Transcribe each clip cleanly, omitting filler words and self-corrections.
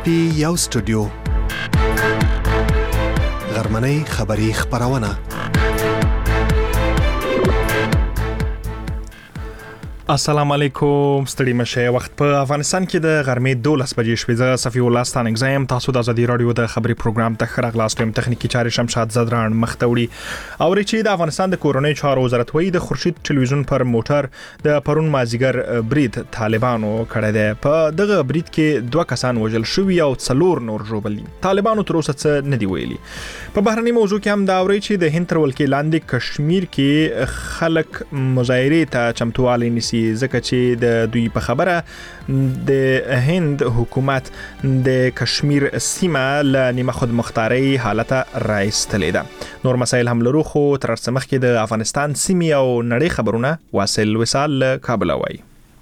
پی یو سټوډیو غرمنۍ خبری خبرونه السلام علیکم ستړي مشه وخت په افغانستان کې د غرمې 12 بجې شوې زه صفی الله ستان اگزایم تاسو د ازادي رادیو د خبري پروګرام ته خراغلاستم تخنیکی چارې شمشاد زدران مختوړي او چې د افغانستان د کورونی چارو وزارت وایي د خورشید ټلویزیون پر موټر د پرون مازیګر برید طالبانو کړی دی په دغه برید کې 2 کسان وژل شوي او 4 نور ژوبل دي طالبانو تر اوسه څه نه دی ویلي په بهرني موضوع کې هم دا اوري چې د هند تر ولکې لاندې کشمیر کې خلک مظاهره ته چمتووالی نیسي ځکه چې د دوی په خبره د هند حکومت د کشمیر سیمه له نیمه خود مختاري حالت راایستلې ده نور مسایل هم لرو خو تر څه مخکې د افغانستان سیمه او نړۍ خبرونه واصل وصال له کابل وای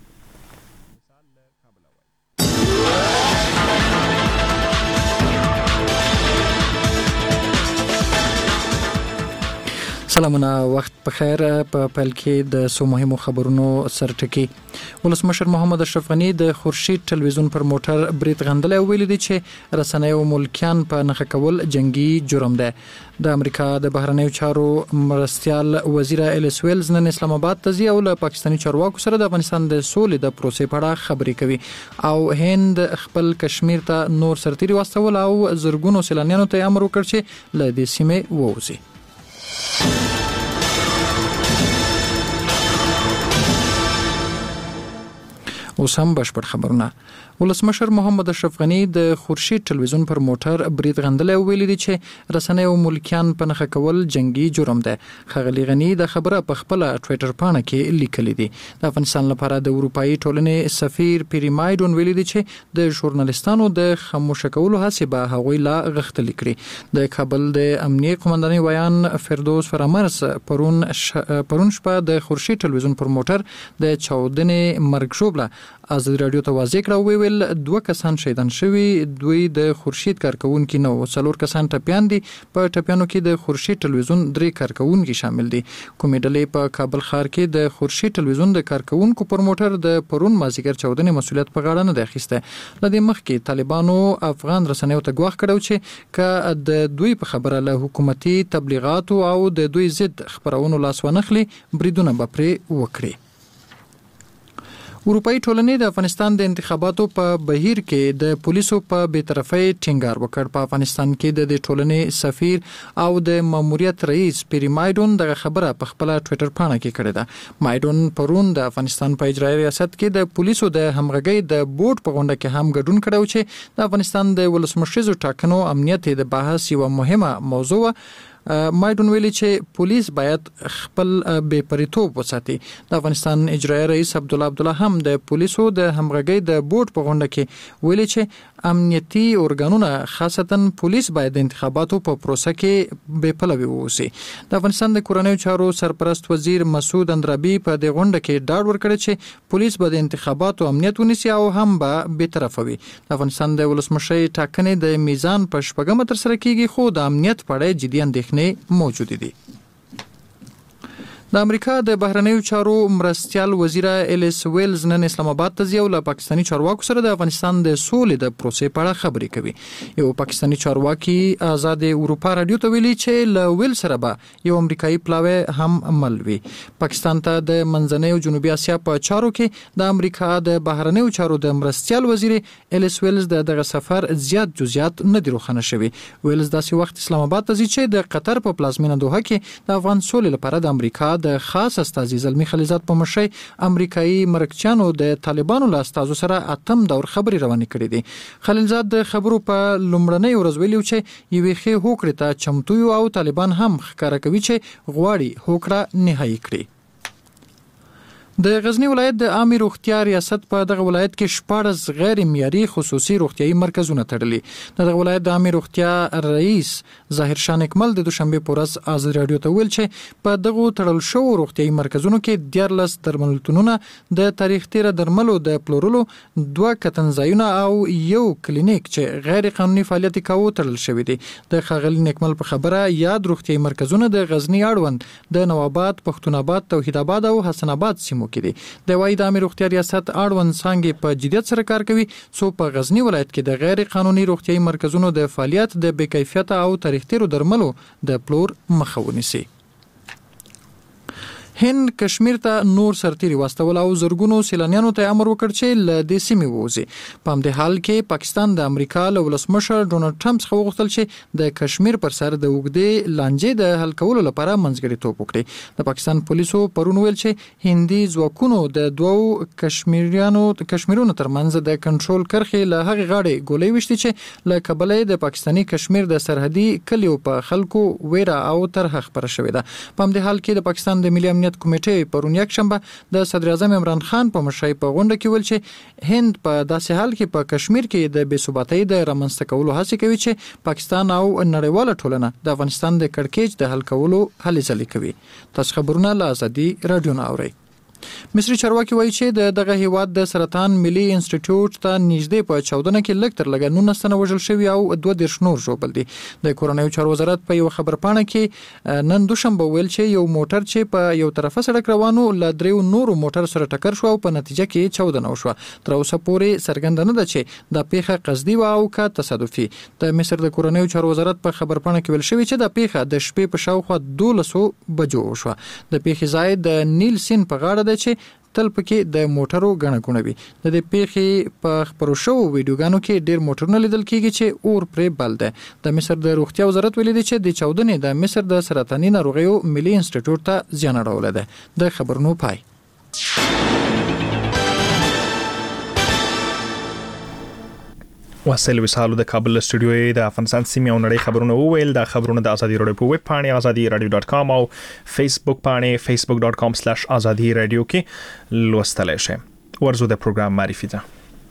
سلامونه وخت په خیر په پیل کې د سو مهمو خبرونو سرټکی ولسمشر محمد اشرف غنی د خورشید ټلویزیون پر موټر برید غندل او ویل دي چې رسنۍ او ملکیان په نخښه کول جنگي جرم ده د امریکا د بهرنیو چارو مرستيال وزیر الیس ویلز نن اسلام آباد ته ځي او له پاکستاني چارواکو سره د افغانستان د سولې د پروسې په اړه خبرې کوي او هند خپل کشمیر ته نور سرتيري واستول او زرګونو سیلانیانو ته امر وکړ چې له دې سیمې ووځي اوس هم بشپړ خبرونه ولسمشر محمد اشرف غنی د خورشید ټلویزیون پر موټر برید غندل او ویل دي چې رسنۍ او ملکیان په نخښه کول جنگي جرم ده خغلی غنی د خبره په خپل ټوئیټر پاڼه کې لیکلي دي د افغانستان لپاره د اروپאי ټولنې سفیر پیری مایډون ویل دي چې د ژورنالیستانو د خاموش کولو هڅه به هغوی لا غختل کړي د کابل د امنیه قومندانۍ ویان فردوس فرامرس پرون شپه د خورشید ټلویزیون پر موټر د چاودنې مرګ شوبله ازادي رادیو ته واضح کړو ویل 2 کسان شهیدان شوي دوی د خورشید کارکونکو نو 4 کسان ټپيان دي په ټپيانو کې د خورشید ټلویزیون 3 کارکونکو شامل دي کومې ډلې په کابل ښار کې د خورشید ټلویزیون د کارکونکو پر موټر د پرون مازیګر چاودنې مسولیت په غاړه نه دی اخیسته لدې مخکې طالبانو افغان رسنیو ته ګواښ کړو چې ک د دوی په خبره له حکومتي تبلیغات او د دوی ضد خبرونو لاس ونخلي بریدونه به پرې وکړي اروپאי ټولنې د افغانستان د انتخاباتو په بهیر کې د پولیسو په بی‌طرفۍ ټینګار وکړ په افغانستان کې د ټولنې سفیر او د ماموریت رئیس پیری مایډون دغه خبره په خپل ټوئیټر پاڼه کې کړې ده مایډون پرون د افغانستان په اجرایي ریاست کې د پولیسو د همغږۍ د بورډ په غونډه کې هم ګډون کړو چې د افغانستان د ولسمشریزو ټاکنو امنیت د بحث یو مهمه موضوع مایډون ویلي چې پولیس باید خپل بېپریتوب وساتي د افغانستان اجرایي رئیس عبدالله هم د پولیسو د همغږۍ د بورډ په غونډه کې ویلي چې امنیتي ارګانونه خاصتا پولیس باید د انتخاباتو په پروسه کې بېپلوي واوسي د افغانستان د کورنیو چارو سرپرست وزیر مسعود اندرابي په دې غونډه کې ډاډ ورکړ چې پولیس به د انتخاباتو امنیت ونیسي او هم به بی‌طرفه وي د افغانستان د ولسمشي ټاکنې د میزان په شپږمه تر سره کیږي خو د امنیت په اړه جدي اندېښنې موجود دي د امریکا د بهرنیو چارو مرستيال وزیر الیس ویلز نن اسلام آباد ته ځي او له پاکستاني چارواکو سره د افغانستان د سولې د پروسې په اړه خبرې کوي یو پاکستاني چارواکي آزاد اروپا رادیو ته ویلي چې له ویل سره به یو امریکایي پلاوی هم عمل وي پاکستان ته د منځنۍ او جنوبي اسیا په چارو کې د امریکا د بهرنیو چارو د مرستيال وزیر الیس ویلز دغه سفر زیات جزئیات نه دي روښانه شوي ویلز داسې وخت اسلام آباد ته ځي چې د قطر په پلازمینه دوحه کې د افغان سولې لپاره د امریکا د خاص استازي زلمی خلیزات په مشرۍ امریکایي مرکچیانو د طالبانو له استازو سره اتم دور خبري روانې کړې دي خلیزات د خبرو په لومړنۍ ورځ ویلي چې یوې ښې هوکړې ته چمتو او طالبان هم ښکاره کوي چې غواړي هوکړه نهایی کړي د غزنی ولایت د عامه روغتیا ریاست په دغه ولایت کې 14 غیر معیاري خصوصي روغتيایي مرکزونه تړلي دغه ولایت د عامه روغتیا رئیس ظاهر شاه اکمل د دوشنبه پورس ازادي رادیو ته ویل چې په دغه تړل شو روغتيایي مرکزونو کې 14 درملتونونه د تاریخ تیر درملو د پلورلو 2 کتنځایونه او یو کلینیک چې غیر قانوني فعالیت کوي تړل شوی دي د خغلی اکمل په خبره یاد روغتيایي مرکزونه د غزنی اړوند د نوآباد پښتون آباد توحید آباد او حسن آباد سیمو سیمو کې دي. د وای د عامه روغتیا ریاست اړوند څنګه په جديت سره کار کوي څو په غزنی ولایت کې د غیر قانوني روغتيایي مرکزونو د فعالیت د بې کیفیت او تاریخ تیرو درملو د پلور مخه ونیسي. هند کشمیر ته نور سرتیري واستول او زرګونو سیلانیانو ته امر وکړ چې له دې سیمې ووځي. په همدې حال کې پاکستان د امریکا له ولسمشر ډونالد ټرمپ څخه وغوښتل چې د کشمیر پر سر د اوږدې لانجې د حل کولو لپاره منځګړیتوب وکړي. د پاکستان پولیسو پرون ویل چې هندي ځواکونو د دوو کشمیرونو ترمنځ د کنټرول کرښې له هغې غاړې ګولۍ وشتي چې له کبله د پاکستاني کشمیر د سرحدي کلیو په خلکو ویره او طرحه خپره شوې ده. په همدې حال کې د پاکستان د ملي امنیت کمیټې پرون یک شنبه د صدر اعظم عمران خان په مشرۍ په غونډه کې ویل چې هند په داسې حال کې په کشمیر کې د بې ثباتۍ د رامنځته کولو هڅه کوي چې پاکستان او نړیواله ټولنه د افغانستان د کړکېچ د حل کولو هلې ځلې کوي. تاسو خبرونه له ازادي رادیو نه اورئ. مصری چارواکي وایي چې دغه هیواد د سرطان ملي انسټیټیوټ ته نږدې په 14 کې لږ تر لږه 19 تنه وژل شوي او 22 نور ژوبل دي. د کورنیو چارو وزارت په یو خبرپاڼه کې نن دوشنبه ویل چې یو موټر چې په یو طرفه سړک روانو ل دریو نورو موټر سره ټکر شو او په نتیجه کې 14 نو شو. تر اوسه پورې څرګنده نه ده چې د پیښه قصدي و او کا تصادفي. د مصر د کورنیو چارو وزارت په خبرپاڼه کې ویل شوی چې د پیښه د شپې په شاوخوا 12 بجو شو. د پیښې ځای د نیل سین په غاړه چې تل پکې د موټرو غڼه کونوي. د دې پیښې په خبرو شو ویډیوګانو کې ډېر موټرونه لیدل کیږي چې اور پرې بل ده. د مصر د روغتیا وزارت ویلي دی چې د 14 د مصر د سرطاني ناروغیو ملي انسټیټیوټ ته زیان اړولی ده. د خبرونو پای. واسل وسالو د کابل استودیو د افغانستان سیمې او نړۍ خبرونه وویل. د خبرونه د ازادي رادیو په ویب پاڼه azadiradio.com او فیسبوک پاڼه facebook.com/azadi radio کې لوستلی شئ. ورزو د پروګرام معرفي ده.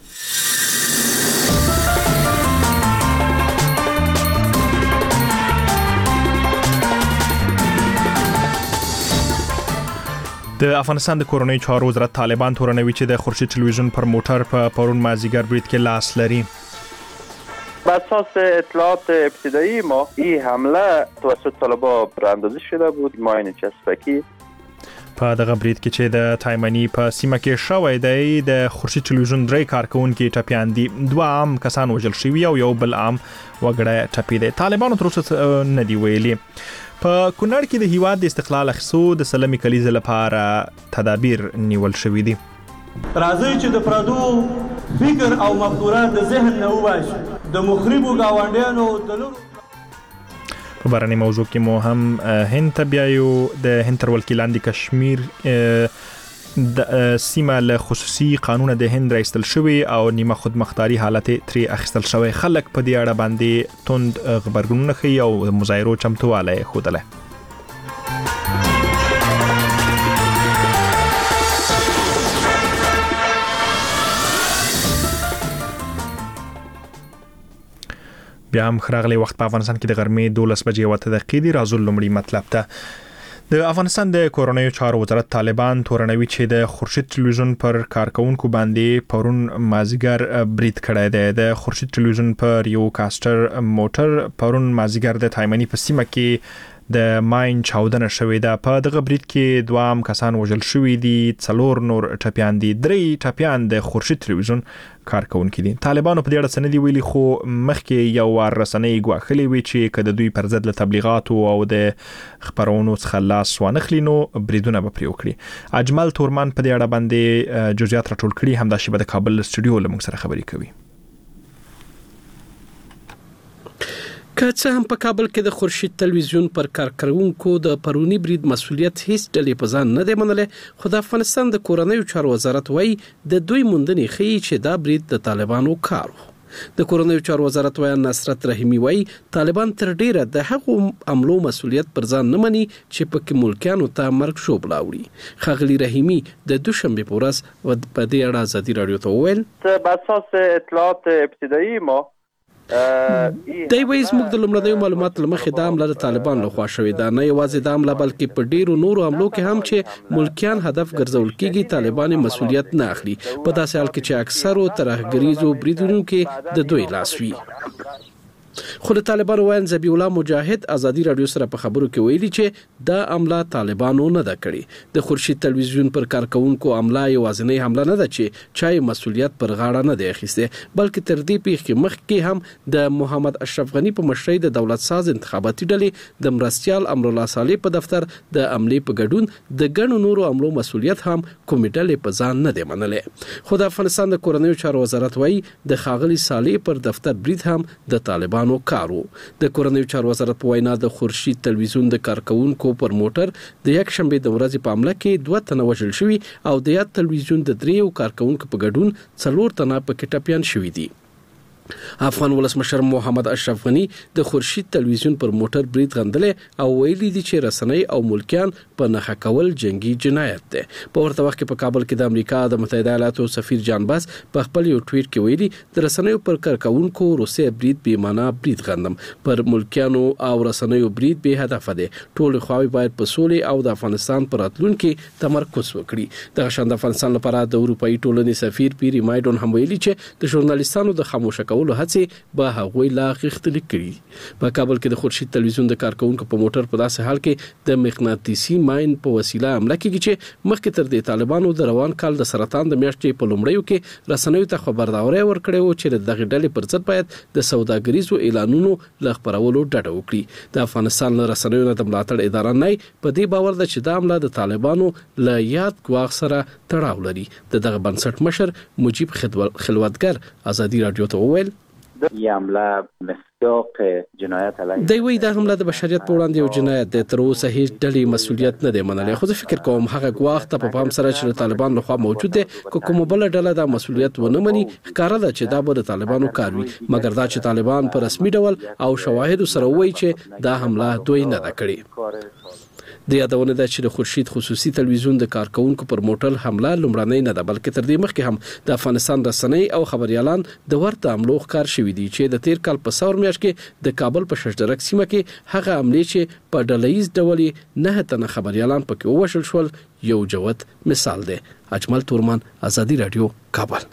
د افغانستان د کورنیو چارو وزارت طالبان تورنوي چې د خورشید تلویزیون پر موټر په پرون مازیګر برید کې لاس لري. بر اساس اطلاعات ابتدایی ما این حمله توسط طالبان براندازی شده بود. ماین چسبکی په دغه برید کې چې د تایمنی په سیمه کې شوی دی د خورشید تلویزیون درې کارکونکو ټپیان دي. دوه عام کسان وژل شوي او یو بل عام وګړی ټپي دی. طالبانو تر اوسه نه دی ویلي. په کونړ کې د هیواد د استقلال اخیستو د سلمي کلیزې لپاره تدابیر نیول شوي دي. راځي چې د پردو فکر او مفکوره د ذهن نه وباسي. د مخربو گاونډیانو د لورو په بارني موضوع کې مو هم هند ته بیایو. د هند تر ولکې لاندې کشمیر د سیمه له خصوصي قانون د هند راایستل شوی او نیمه خودمختاري حالت ترې اخیستل شوی. خلک په دې اړه باندې توند خبرګونونه ښیي او مظاهرو چمتوالی ښودلی. بیا هم خراغلی وخت په افغانستان کې د غرمې 12 بجې او 8 دقیقې دی. راځو لومړی مطلب ته. د افغانستان د کورنیو چارو وزارت طالبان تورنوي چې د خورشید تلویزیون پر کارکونکو باندې پرون مازیګر برید کړی دی. د خورشید تلویزیون پر یو کاستر موټر پرون مازیګر د تایمنی په سیمه کې د ماین چاودنه شوې ده. په دغه برید کې دوه عام کسان وژل شوي دي. 4 نور ټپیان دي. 3 ټپیان د خورشید تلویزیون کارکونکي دي. طالبانو په دې اړه څه نه دي ویلي خو مخکې یو وار رسنۍ ګواښلې وي چې که د دوی پر ضد له تبلیغاتو او د خبرونو څخه لاس وانخلي نو بریدونه به پرې وکړي. اجمل تورمان په دې اړه باندې جزئیات راټول کړي. همدا شیبه د کابل استودیو له موږ سره خبرې کوي. که څه هم په کابل کې د خورشید تلویزیون پر کارکونکو د پرونی برید مسؤلیت هیڅ ډلې په ځان نه دی منلی، خو د افغانستان د کورنیو چارو وزارت وایي د دوی موندنې ښیي چې دا برید د طالبانو کار و. د کورنیو چارو وزارت وایي نصرت رحیمي وایي طالبان تر ډیره د هغو عملو مسؤلیت پر ځان نه مني چې پکې ملکیانو ته مرګ شوبله وړي. ښاغلي رحیمي د دوشنبې په ورځ په دې اړه ازادي راډیو ته وویل بر اساس اطلاعات ابتدایی ما دی وایي زموږ د لومړنیو معلوماتو له مخې دا حمله د طالبان لخوا شوې ده. نه یوازې دا حمله بلکې په ډیرو نورو حملو کې هم چې ملکیان هدف ګرځول کېږي طالبان مسؤلیت نه اخلي، په داسې حال کې چې اکثرو ترهګریزو بریدونو کې د دوی لاس وي. خو د طالبانو وایي ذبیح الله مجاهد ازادي رادیو سره په خبرو کې ویلي چې دا عمله طالبانو نه ده کړې. د خورشید تلویزیون پر کارکونکو عمله یوازینی حمله نه ده چې چای مسولیت پر غاړه نه دی اخیسته، بلکې تر دې پیښې مخکې هم د محمد اشرف غنی په مشرۍ د دولت ساز انتخاباتي ډلې د مرستیال امرالله صالح په دفتر د عملې په ګډون د ګڼو نورو عملو مسولیت هم کومې ډلې په ځان نه دی منلې. خو د افغانستان د کورنیو چارو وزارت وایي د ښاغلي صالح پر دفتر برید هم د طالبانو کارو. د کورنیو چارو وزارت په وینا د خورشید تلویزیون د کارکونکو پر موټر د یک شنبه د ورځې په حمله کې 2 تنه وژل شوي او د یاد تلویزیون د 3 کارکونکو په ګډون 4 تنه په کې ټپیان شوي دي. افغان ولسمشر محمد اشرف غنی د خورشید تلویزیون پر موټر برید غندلې او ویلي دي چې رسنۍ او ملکیان په نښه کول جنگي جنایت دی. په ورته وخت کې په کابل کې د امریکا د متحده ایالاتو سفیر جان باس په خپل یو ټویټ کې ویلي د رسنیو پر کارکونکو روسي برید بې معنا برید غندم، پر ملکیانو او رسنیو برید به هدف دی. ټول خواوې باید په سولې او د افغانستان پر راتلونکي تمرکز وکړي. د غشن د افغانستان لپاره د اروپאי ټولنې سفیر پیری مایډون هم ویلي چې د ژورنالیستانو د خاموشه کولو هڅې به هغوی لا غښتلي کړي. په کابل کې د خورشید تلویزیون د کارکونکو په موټر په داسې حال کې د مغناطیسي ماین په وسیله حمله کیږي چې مخکې تر دې طالبانو د روان کال د سرطان د میاشتې په لومړیو کې رسنیو ته خبرداری ورکړی و چې دغه ډلې پر ضد باید د سوداګریزو اعلانونو له خپرولو ډډه وکړي. د افغانستان له رسنیو نه د ملاتړ اداره نه په دې باور ده چې دا حمله د طالبانو له یاد ګواښ سره تړاو لري. دغه بنسټ مشر مجيب خلوتګر ازادي رادیو ته وویل یه حمله مصداق جنایت علیه دی وی دا حمله د بشریت په وړاندې یو جنایت دی. تر اوسه هیڅ ډلې مسولیت نه دی منلی، خو زه فکر کوم هغه ګواښ ته په پام سره چې طالبان لخوا موجود دی که کومه بل ډله دا مسولیت ونه مني ښکاره ده چې دا به د طالبانو کار وي، مګر دا چې طالبان په رسمي ډول او شواهد سره وایي چې دا حمله دوی نه ده کړې. د یادونه ده چې د خورشید خصوصي تلویزیون د کارکونکو پر موټر حمله لومړنۍ نه ده، بلکې تر دې مخکې هم د افغانستان رسنۍ او خبريالان د ورته حملو ښکار شوي دي چې د تیر کال په ثور میاشت کې د کابل په ششدرک سیمه کې هغه حملې چې په ډلهیز ډول 9 تنه خبريالان پکې ووژل شول یو جوت مثال دی. اجمل تورمان، ازادي رادیو، کابل.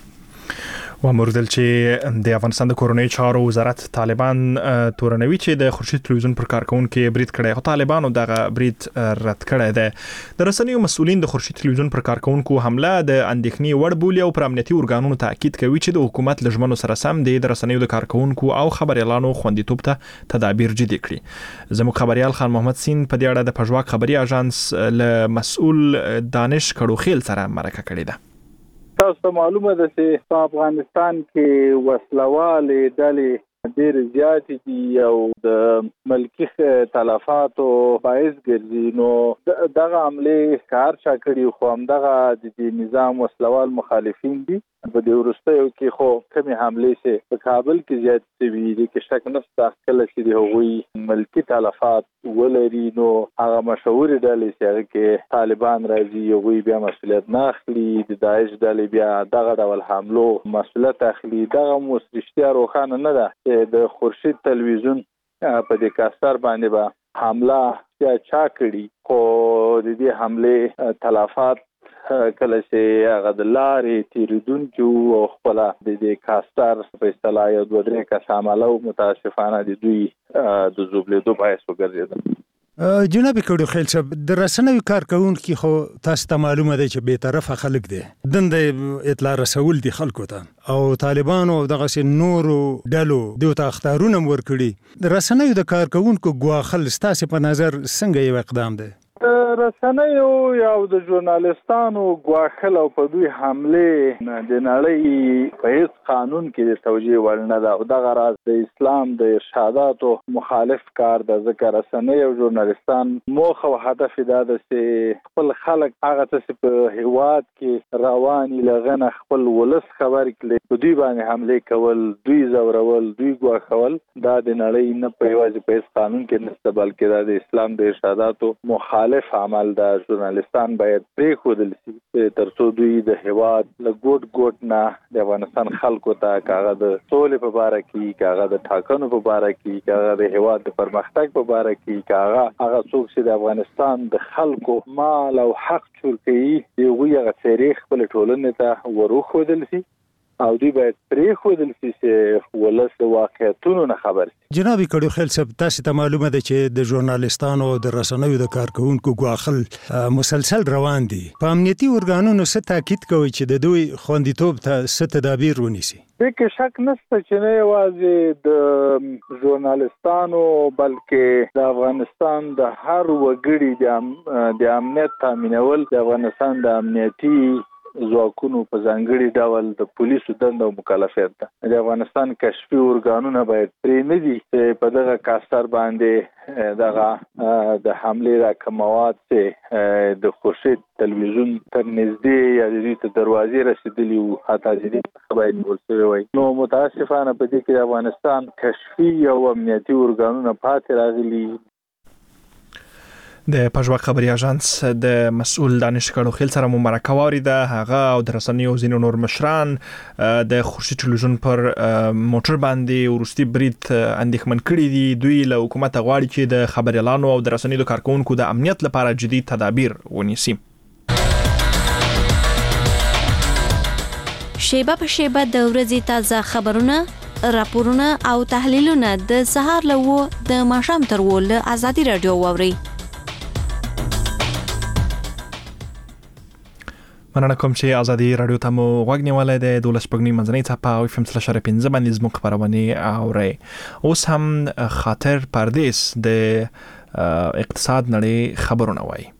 وموردل چې د افغانستان د کورنیو چارو وزارت طالبان تورنوي چې د خورشید تلویزیون پر کارکونکو برید کړی، خو طالبانو دغه برید رد کړی دی. د رسنیو مسؤلین د خورشید تلویزیون پر کارکونکو حمله د اندېښنې وړ بولي او پر امنیتي ارګانونو تاکید کوي چې د حکومت لژمنو سره سم د رسنیو د کارکونکو او خبريالانو خوندیتوب ته تدابیر جدي کړي. زموږ خبريال خان محمد سین په دې اړه د پژواک خبري اژانس له مسؤل دانش کړوخیل سره مرکه کړې ده. تاسو معلومه ده چې په افغانستان کې وسلوالې ډلې ډېر زیات دي او د ملکی تلفاتو باعث ګرځي. نو دغه عملې کار چا کړي خو هم دغه د نظام وسلوال مخالفین دي. په دې وروستیو کې خو کومې حملې چې په کابل کې زیات شوي دي کې شک نشته کله چې د هغوی ملکی تلفات ولري نو هغه مشهورې ډلې چې هغه کې طالبان راځي هغوی بیا مسؤلیت نه اخلي، د داعش ډلې بیا دغه ډول حملو مسؤلیت اخلي. دغه مو رښتیا روښانه نه ده چې د خورشید تلویزیون په دې کاستر باندې به حمله یا چا کړي، خو د دې حملې تلفات کله چې هغه د لارې تیریدونکي او خپل د دې کاستر په اصطلاح یو 2-3 کس عمله متاسفانه د دوی د زوبلېدو باعث وګرځېدل. جناب کړوخیل صاحب، د رسنیو کارکونکو خو تاسو ته معلومه ده چې به طرفه خلک دي، دنده اطلاع رسول دي خلکو ته او طالبانو دغه سي نورو ډلو دوی ته اختارونه ورکړي. د رسنیو د کارکونکو ګواخل ستاسو په نظر څنګه یو اقدام دی؟ رسنیو یا د ژورنالستانو ګواښل او په دوی حملې د نړۍ په هیڅ قانون کې د توجیه وړ نه ده او دغه راز د اسلام د ارشاداتو مخالف کار ده. ځکه رسنۍ او ژورنالستان موخه او هدف دا ده چې خپل خلک هغه څه په هیواد کې رواني لغنه خپل ولس خبر کړي، په دوی باندې حملې کول، دوی زورول، دوی ګواښول دا د نړۍ نه په یوازې په هیڅ قانون کې نشته بلکې دا د اسلام د ارشاداتو مخالف عمل ده. ژورنالستان باید پرېښودل شي تر څو دوی د هیواد له ګوټ نه د افغانستان خلکو ته کاغه د سولې په باره کې، کاغه د ټاکنو په باره کې، کاغه د هیواد د پرمختګ په باره کې، کاغه هغه څوک چې د افغانستان د خلکو مال او حق چور کوي هغوی هغه څیرې خپل ټولنې ته وروښودل شي او دوی باید پرېښودل شي چې ولس د واقعیتونو نه خبر شي. جناب کډو خیل صاحب تاسو ته معلومه ده چې د ژورنالستانو او د رسنیو د کارکونکو غواخل مسلسل روان دي. په امنیتي ارګانونو څه تاکید کوي چې د دوی خوندیتوب ته څه تدابیر ونیسي؟ دغه شک نشته چې نه یوازې د ژورنالستانو بلکې د افغانستان د هر وګړي د امنیت تامینول د افغانستان د امنیتي ځواکونو په ځانګړي ډول د پولیسو دنده او مکلفیت ده. د افغانستان کشفي ارګانونه باید پرې نه دي چې په دغه کاستر باندې دغه د حمله راکموات چې د خورشید تلویزیون تر نږدې یا د دې دروازې رسیدلی او حتی د دې باید ولسوي وي. نو متاسفانه په دې کې د افغانستان کشفي او امنیتي ارګانونه پاتې راغلي. د پژواک خبري اژانس د مسؤل دانش کډو خیل سره مرکه واریده. هغه او د رسنیو ځینو نور مشران د خورشید ټلویزیون پر موټر باندې ورستي برید اندېښمن کړي دي. دوی له حکومت غواړي چې د خبريالانو او د رسنیو کارکونکو د امنیت لپاره جدي تدابیر ونیسي. شیبه په شیبه د ورځې تازه خبرونه، راپورونه او تحلیلونه د سهار له د ماښام تر ول ازادي رادیو واوري. مننه کوم چې ازادي رادیو ته مو غوږ نیولای دی. 12 پګنی منځنۍ څپه او FM 3.5 باندې زموږ خبرونه اوري. اوس هم خاطر پردیس د اقتصاد نړۍ خبرونه وایي.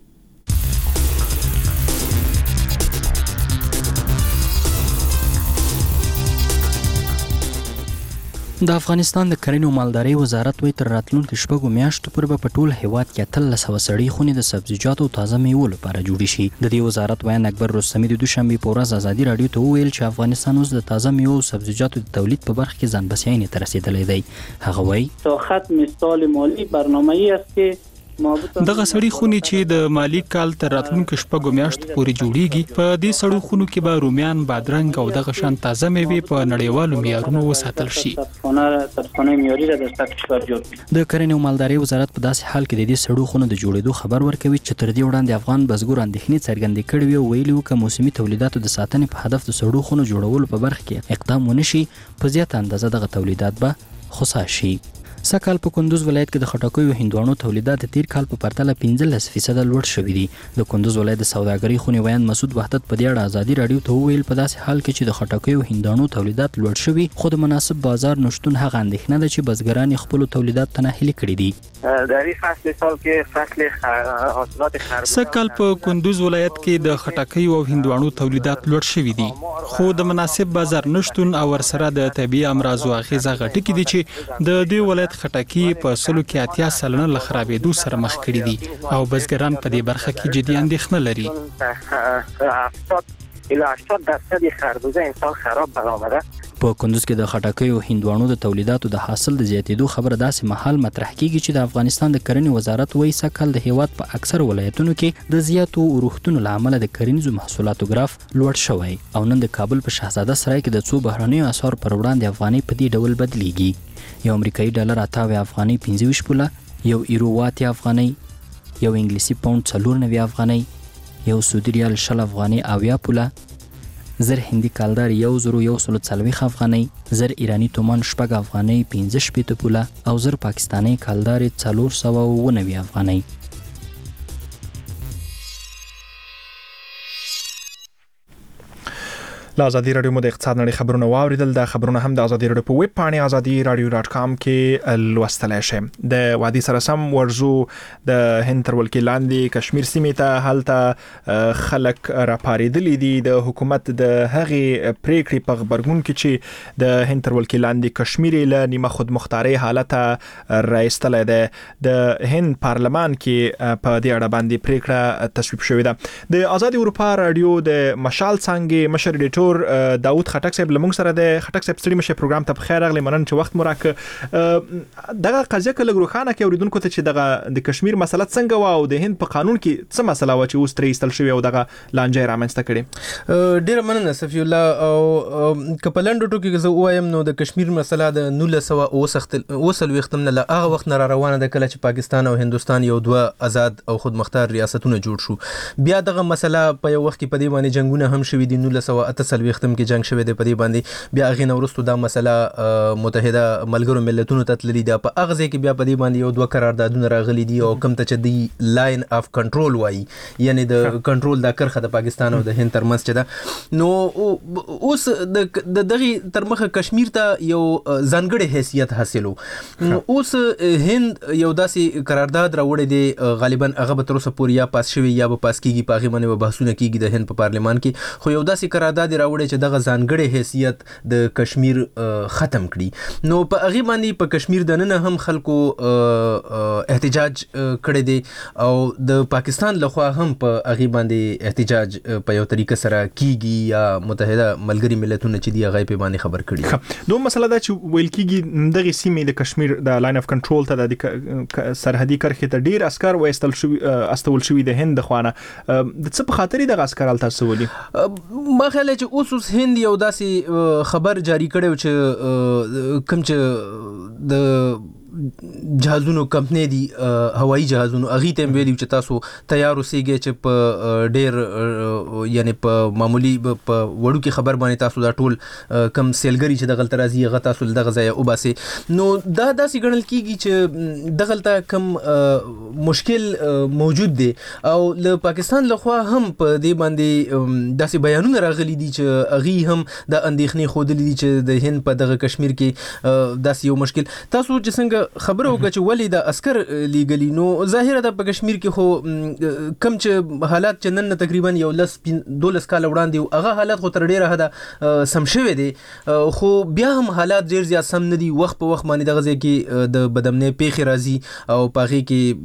د افغانستان د کرنې او مالدارۍ وزارت وایي تر راتلونکو شپږو میاشتو پورې په ټول هیواد کې 1300 سړې خونې د سبزیجاتو او تازه میوو لپاره جوړې شي. د دې وزارت وایي اکبر رستمی د دوشنبه په ورځ ازادي رادیو ته وویل چې افغانستان اوس د تازه میوو او سبزیجاتو د تولید په برخه کې ځان بسیاینې ته رسیدلی دی. هغه وایي تا ختم سال مالی برنامه‌ای است که دغه سړی خونی چې د مالی کال تر راتلونکو شپږو میاشتو پورې جوړیږي په دې سړو خونو کې به رومیان، بادرنګ او دغه شان تازه میوې په نړیوالو معیارونو وساتل شي. د کرنې او مالدارۍ وزارت په داسې حال کې د دې سړو خونو د جوړېدو خبر ورکوي چې تر دې وړاندې افغان بزګر اندېښنې څرګندې کړې وي او ویلي وو چې موسمي تولیداتو د ساتنې په هدف د سړو خونو جوړولو په برخه کې اقدام ونشي په زیاته اندازه دغه تولیدات به خسا شي. سکهال په کندوز ولایت کې د خټکیو هندوانو تولیدات تیر کال په پرتله 15% لوړ شوي دي. د کندوز ولایت د سوداګرۍ خونې ویاند مسعود وحدت په دې اړه ازادي رادیو ته وویل په داسې حال کې چې د خټکیو هندوانو تولیدات لوړ شوي خو د مناسب بازار نشټون هغه اندېښنه ده چې بزګران خپل تولیدات ته ناهیلي کړي دي. در این فصل سال کې فصل حاصلات خربوزه سکهال په کندوز ولایت کې د خټکیو او هندوانو تولیدات لوړ شوي دي خو د مناسب بازار نشټون او ورسره د طبي امراض او اغیزه غټ کې دي چې د دې ولایت خټکی په سلو کې 80 سلنه له خرابېدو سره مخ کړي دي او بزګران په دې برخه کې جدي اندېښنه لري. 70 الى 80% خربوزه امسال خراب برآمده. په کندوز کې د خټکیو هندوانو د تولیداتو د حاصل د زیاتېدو خبره داسې مهال مطرح کیږي چې د افغانستان د کرنې وزارت وایي سکهال د هیواد په اکثر ولایتونو کې د زیاتو ورښتونو له امله د کرنیزو محصولاتو ګراف لوړ شوی او نن د کابل په شهزاده سرای کې د څو بهرنیو اسعارو پر وړاندې افغانۍ په دې ډول بدلیږي. یو امریکایي ډالر 88 افغانۍ 25 پوله، یو ایرو 80 افغانۍ، یو انګلیسي پاوند 94 افغانۍ، یو سعودي ریال 60 افغانۍ 80 پوله، زر هندي کالدار 1140 افغانۍ، زر ایرانی تومان 6 افغانۍ 15 پوله او زر پاکستانی کالدار 490 افغانۍ. له ازادي رادیو مو د اقتصاد نړۍ خبرونه واوریدل. د خبرونه هم د ازادي رادیو په ویب پاڼه azadiradio.com کې لوستلای شئ. د وادي سره سم ورزو د هند تر ولکې لاندې کشمیر سیمې ته هلته خلک راپاریدلي دي د حکومت د هغې پریکړې په غبرګون کې چې د هند تر ولکې لاندې کشمیر له نیمه خودمختاري حالت راایستلی دی. د هند پارلمان کې په دې اړه باندې پریکړه تصویب شوې ده. د ازادي اروپا رادیو د مشال څانګې مشر ایډیټور داود خټک صاحب لمونږ سره د خټک صاحب ستړي مشه پروګرام ته بخیر راغلی. مننه چې وخت مو راکړ. دغه قضیه کله روښانه کې اوریدونکو ته چې دغه د کشمیر مسله څنګه و او د هند په قانون کې څه مسله و چې اوس ترې ایستل شوی او دغه لانجه رامنځته کړي. ډیر مننه صفی الله. او کپلند ټوکی زه وایم نو د کشمیر مسله د 1928 نه له هغه وخت نه روانه ده کله چې پاکستان او هندستان یو دوه آزاد او خودمختار ریاستونه جوړ شو. بیا دغه مسله په یو وخت کې په دې باندې جنگونه هم شوي دي 1948 1940 کې جنگ شوی دی په دې باندې بیا هغه نورستو دا مسله متحده ملګرو ملتونو ته تللی ده په هغه ځای کې بیا په دې باندې یو دوه قراردادونه راغلي دي او کوم ته چې دی لاین اف کنټرول وایي یعنی د کنټرول د کرخه د پاکستان او د هند ترمنځ چې ده نو اوس د دغه ترمخه کشمیر ته یو ځانګړی حیثیت حاصلو اوس هند یو داسې قرارداد راوړی دی غالبا هغه به تر اوسه پورې یا پاس شوی یا به پاس کیږي په هغې باندې بحثونه کیږي د هند په پارلمان کې خو یو داسې قرارداد راوړی چې دغه ځانګړی حیثیت د کشمیر ختم کړي نو په هغې باندې په کشمیر دننه هم خلکو احتجاج کړی دی او د پاکستان لخوا هم په هغې باندې احتجاج په یو طریقه سره کیږي یا متحده ملګري ملتونه چې دی هغه په باندې خبر کړي نو مسله دا چې ویل کیږي دغه سیمې د کشمیر د لاین اف کنټرول ته د سرحدي کرښې ته ډیر عسكر استول شوي د هند خوانه د څه په خاطر دغه عسكر ال تاسو ولي ما خیال چې اوس هند یو داسې خبر جاری کړو چې کوم چې د جهازونو کمپنی دي هوایی جهازونو اغه ته ویلو چې تاسو تیار اوسئ چې په ډېر یعنی په معمولی په وړو کې خبر باندې تاسو دا ټول کم سیلګری چې دغه ترازی هغه تاسو دغه ځای او باسي نو دا داسې ګڼل کیږي چې دغه ته کم مشکل موجود دی او له پاکستان لخوا هم په دې باندې داسې بیانونه راغلي دي چې اغه هم د اندېښنې خودلې دي چې د هند په دغه کشمیر کې داسې یو مشکل تاسو چې څنګه خبره وکړه چې ولې د عسكر لیګلی نو ظاهره د کشمیر کې خو کم چې حالات چې نن تقریبا یو 12 کال وړاندې هغه حالات خو تر ډیره حد سم شوی دی خو بیا هم حالات ډیر زیات سم نه دي وخت په وخت باندې دغه ځای کې د بدامنۍ پیښې راځي او پاغي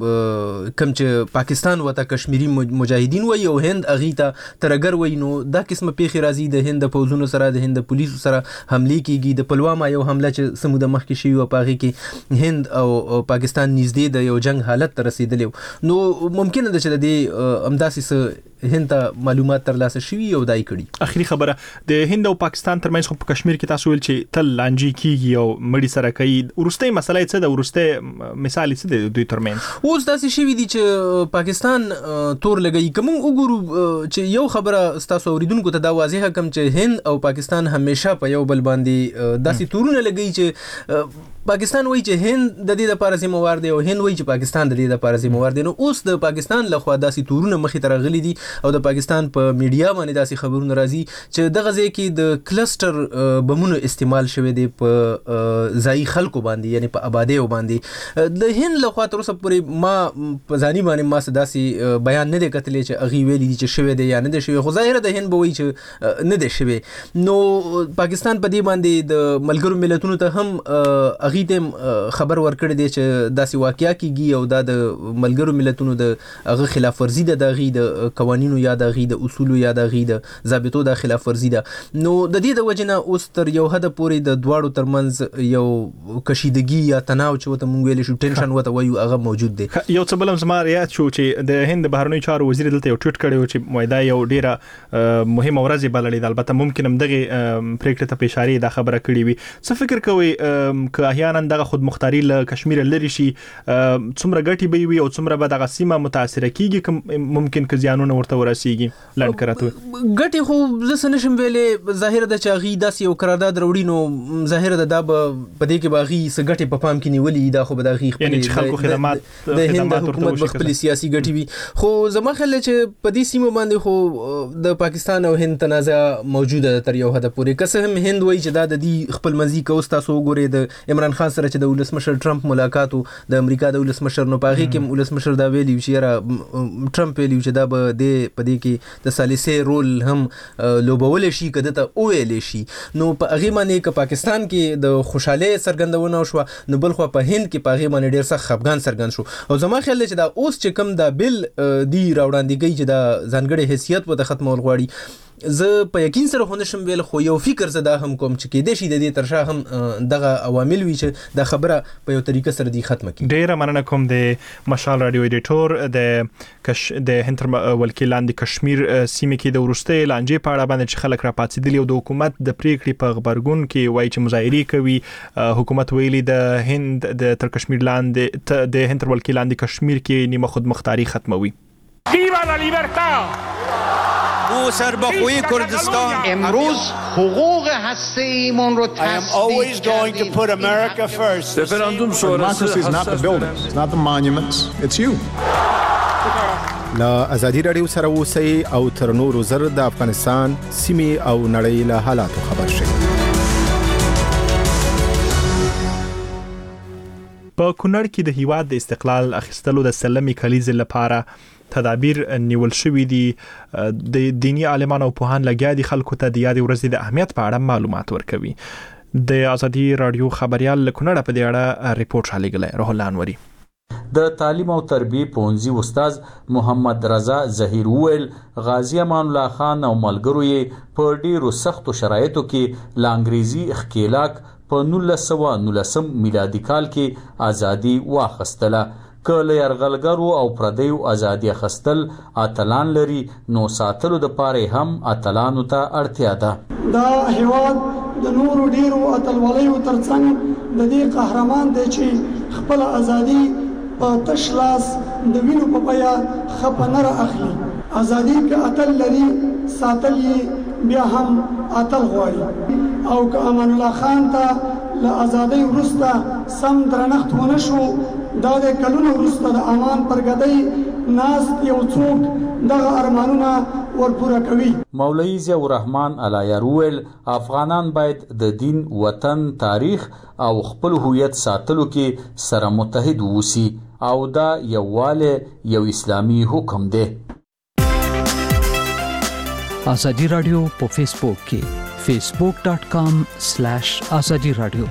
کې کم چې پاکستان وته کشمیری مجاهدین وایي او هند اغه ته ترګر وایي نو دا قسمه پیښې راځي د هند فوجونو سره د هند پولیسو سره حمله کیږي د پلوامه یو حمله چې سمود مخکې شوی او پاغي کې هند او پاکستان نږدې د یو جنگ حالت ته رسیدلی نو ممکن ده چې د امداسي هند معلومات ترلاسه شوي او دای کړي اخري خبره د هند او پاکستان ترمنځ خو په کشمیر کې تاسو ویل چې تل لانجی کیږي او مړی سره کوي ورسته مسله څه ده ورسته مثال څه ده دوی ترمنځ اوس داسې شوي دي چې پاکستان تور لګي کوم وګورو چې یو خبره تاسو اوریدونکو ته دا واضحه کوم چې هند او پاکستان همیشه په یو بل باندې داسې تورونه لګي چې پاکستان وایي چې هند د دې لپاره ذمہوار دی او هند وایي چې پاکستان د دې لپاره ذمہوار دی نو اوس د پاکستان لخوا داسې تورونه مخې ته راغلي دي او د پاکستان په میډیا باندې داسې خبرونه راځي چې دغه ځای کې د کلسټر بمونو استعمال شوی دی په ځای خلکو باندې یعنی په آبادیو باندې د هند لخوا تر اوسه پورې ما په ځاني باندې ما داسې بیان نه دی کتلی چې هغه ویلي دي چې شوی دی یا نه دی شوی خو ظاهره د هند به وایي چې نه دی شوی نو پاکستان په دې باندې د ملګرو ملتونو ته هم هغه ته خبر ورکړی دی چې داسې واقعیا کیږي او دا د ملګرو ملتونو د هغه خلاف ورزي ده د غي د قوانینو یا د غي د اصولو یا د غي د ضابطو د خلاف ورزي ده نو د دې د وجنه اوس تر یو حد پورې د دواړو ترمنځ یو کشیدګي یا تناو چې وته مونږ ویل شو ټینشن وته وایو هغه موجود دی یو څه بلم زما یاد شو چې د هند بهرنی چارو وزیر دلته یو ټویټ کړی چې مویدا یو ډیره مهمه ورځ بللې البته ممکن هم دغه پریکټه ته اشاره د خبره کړې وي څه فکر کوي که احیانا دغه خود مختاری له کشمیر لري شي څومره ګټي به وي او څومره به دغه سیمه متاثر کیږي ممکن که زیانونه ورته ورسیږي لاند کراته ګټي خو زه نشم ویلې ظاهر ده چې غي داسې یو قرارداد وروړي نو ظاهر ده دا په دې کې باغي څه ګټي په پام کې نیولې دا خو به د غي خپل یعنی خلکو د هند حکومت خپل سیاسي ګټي وي خو زما خیال چې په دې سیمه باندې خو د پاکستان او هند تنازع موجوده تر یو حد پورې که هم هند وایي چې دا د دې خپل منځي کوس تاسو وګورئ د عمران خان سره چې د ولسمشر ټرمپ ملاقات د امریکا د ولسمشر نو پاغي کې ولسمشر دا ویلی چې را ټرمپ ویلی چې دا به د پدې کې د ثالثه رول هم لوبول شي کده ته اویل شي نو په هغه باندې ک پاکستان کې د خوشاله سرګندونه شو نو بل خو په هند کې پاغي باندې ډیر سخت خفګان سرګند شو او زما خیال چې دا اوس چې کم دا بل دی راوړاندې چې دا ځانګړي حیثیت و د ختمول غواړي زه په یقین سره خو نشم ویل خو یو فکر زه دا هم کوم چې کې د شي د دې ترشا هم دغه عوامل وی چې د خبره په یو طریقه سره دی ختمه کی ډیره مننه کوم د مشال رادیو ایډیټور د هند وکیلان د کشمیر سیمه کې د ورسته لانجې په اړه باندې چې خلک را پاتېدلی او د حکومت د پریکړې په خبرګون کې وایي چې مظاهره کوي حکومت ویلي د هند د تر کشمیر لاندې د هند وکیلان د کشمیر کې نیمه خود مختاری ختموي Viva la libertad! او سربخوی کردستان امروز حقوق هسته ایمون رو always going to put America first. Referendum sonrası is not the buildings, it's not the monuments, it's you. لا ازادي رادیو سره اوسئ او تر نورو زر د افغانستان سیمې او نړۍ له حالاتو خبر شئ. په کونړ کې د هیواد د استقلال اخیستلو د سلمي کلیزې لپاره تدابیر نیول شوې دي. د دینی عالمانو په هان لګیا دي خلکو ته د یاد ورځې د اهمیت په اړه معلومات ورکوي. د ازادي رادیو خبريال لکونړ په دې اړه ریپورت شالېګلې روح الله انوري. د تعلیم او تربیه پونځي استاد محمد رضا ظهیر ویل غازی امان الله خان او ملګرو یې په ډیرو سختو شرایطو کې لا انګریزي اختلاق په 1919 میلادي کال کې ازادي واخستله. کله يرغلګرو او پردیو ازادي اخستل اتلان لري نو ساتلو د پاره هم اتلانو ته اړتیا ده. دا هیواد د نورو ډیرو اتلولیو ترڅنګ د دې قهرمان دی چې خپل ازادي په تشلاس د وینو په بیا خپنره اخلي. ازادي که اتل لري ساتل بیا هم اتل غواړي او که امان الله خان ته له ازادۍ وروسته سم درنښت ونه شو دا د کلونو وروسته د امان پر ګدۍ ناست یو څوک دغه ارمانونه ورپوره کوي. مولوی ضیاء الرحمن علایرویل افغانان باید د دین وطن تاریخ او خپل هویت ساتلو کې سره متحد ووسی او دا یوواله یو اسلامی حکم دی. ازادي رادیو په فیسبوک کې facebook.com/azadi radio.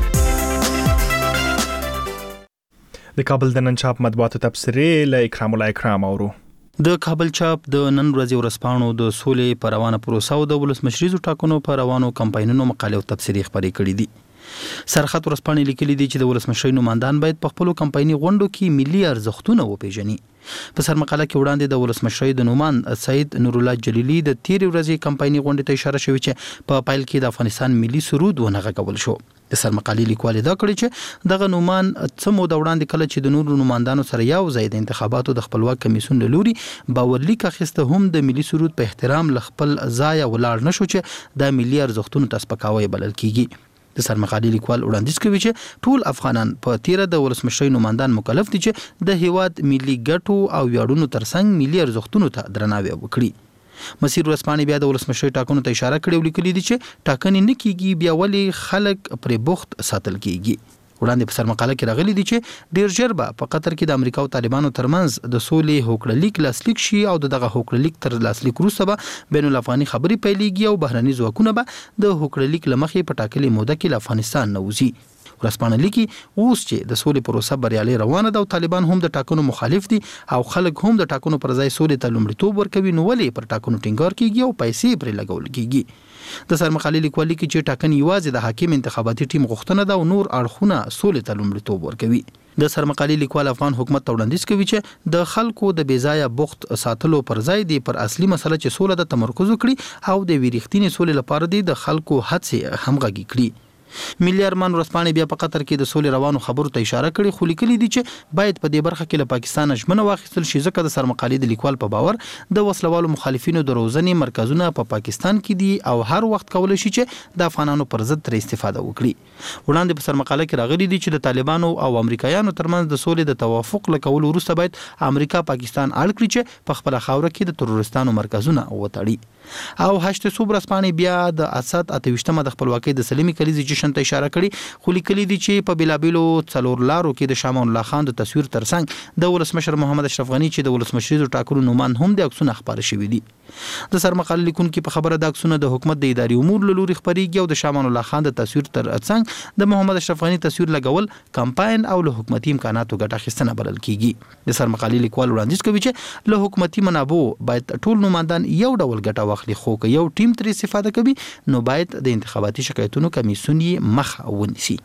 د کابل د نن چاپ مطبوعاتو تبصرې له اکرام الله اکرام اورو. د کابل چاپ د نن ورځې ورځپاڼو د سولې پر روانه پروسه او د ولسمشریزو ټاکنو پر روانو کمپاینونو مقالې او تبصرې خبرې کړې دي. سرخط ورځپاڼې لیکلي دي چې د ولسمشری نمائندان باید په خپل کمپایني غونډو کې ملي ارزښتونه وپیژني. په سرمقاله کې وړاندې د ولسمشری د نومان سید نور الله جلیلی د تیر ورځې کمپایني غونډې ته اشاره شوې چې په پایل کې د افغانستان ملي سرود ونغږول شو. د سرمقالې لیکوال دا کړی چې دغه نومان څه مو د وړاندې کله چې د نورو نمائندانو سره یو ځای د انتخاباتو د خپلواک کمیسیون له لوري باورلیک اخیسته هم د ملي سرود په احترام ل خپل ځای ولاړ نشو چې د ملي ارزښتونو تسپکاوی بلل کیږي. د سرمقالې لیکوال وړاندیز کوي چې ټول افغانان په تیر د ولسمشری نمائندان مکلف دي چې د هیواد ملي ګټو او ویاړونو ترڅنګ ملي ارزښتونو ته درناوی وکړي. مسیر ورځپاڼې بیا د ولسمشری ټاکنو ته اشاره کړې ولیکلي دي چې ټاکنې نه کیږي بیا ولې خلک پر بوخت ساتل کیږي. وړاندې په سرمقاله کې راغلي دي چې ډیر ژر به په قطر کې د امریکا او طالبانو ترمنځ د سولې هوکړلیک لاسلیک شي او دغه هوکړلیک تر لاسلیک وروسته به بین الافغاني خبرې پیلېږي او بهرني ځواکونه به د هوکړلیک لمخې په ټاکلې موده کې له افغانستان نه وځي. ورځپاڼه لیکي اوس چې د سولې پروسه بریالي روانه ده او طالبان هم د ټاکنو مخالف دي او خلک هم د ټاکنو پر ځای سولې ته لومړیتوب ورکوي نو ولې پر ټاکنو ټینګار کیږي او پیسې پرې لګول کیږي. د سرمقالې لیکوال لیکي چې ټاکنې یوازې د حاکم انتخاباتي ټیم غوښتنه ده او نور اړخونه سولې ته لومړیتوب ورکوي. د سرمقالې لیکوال افغان حکومت ته وړاندیز کوي چې د خلکو د بیځایه بوخت ساتلو پر ځای دی پر اصلي مسله چې سوله د تمرکز وکړي او د ویریختینې سولې لپاره دی د خلکو هڅې همغږي کړي. ملي ارمان ورځپاڼې بیا په قطر کې د سولې روانو خبرو ته اشاره کړې خو لیکلي دي چې باید په دې برخه کې له پاکستان ژمنه واخیستل شي ځکه د سرمقالې د لیکوال په باور د وسلوالو مخالفینو د روزنې مرکزونه په پاکستان کې دي او هر وخت کولای شي چې د افغانانو پر ضد تر استفاده وکړي. وړاندې په سرمقاله کې راغلي دي چې د طالبانو او امریکایانو ترمنځ د سولې د توافق لکول وروسته باید امریکا پاکستان اړ کړي چې په خپل خاوره کې د تروریستانو مرکزونه وتړي. او هشت صبح رسپانې بیا د اسد 28مه د خپلواکۍ د سلمي کلیزې جشن ته اشاره کړي خو لیکلي دي چې په بلابلو څلور لارو کې د شاه امان الله خان د تصویر ترڅنګ د ولسمشر محمد اشرف غنی چې د ولسمشریزو ټاکنو نومان هم د عکسونه خبره شوې دي. د سرمقاله لیکونکو په خبره د عکسونه د حکومت د اداري امور له لوري خبريږي او د شاه امان الله خان د تصویر ترڅنګ د محمد اشرف غنی تصویر لګول کمپاین او له حکومتي امکاناتو ګټه اخیستنه بلل کیږي. د سرمقاله لیکوال وړاندیز کوي چې له حکومتي منابع باید ټول نمائندان یو ډول ګټه واخلي خو که یو ټیم تر استفاده کوي نو باید د انتخاباتي شکایتونو کمیسیون یې مخ ونیسي.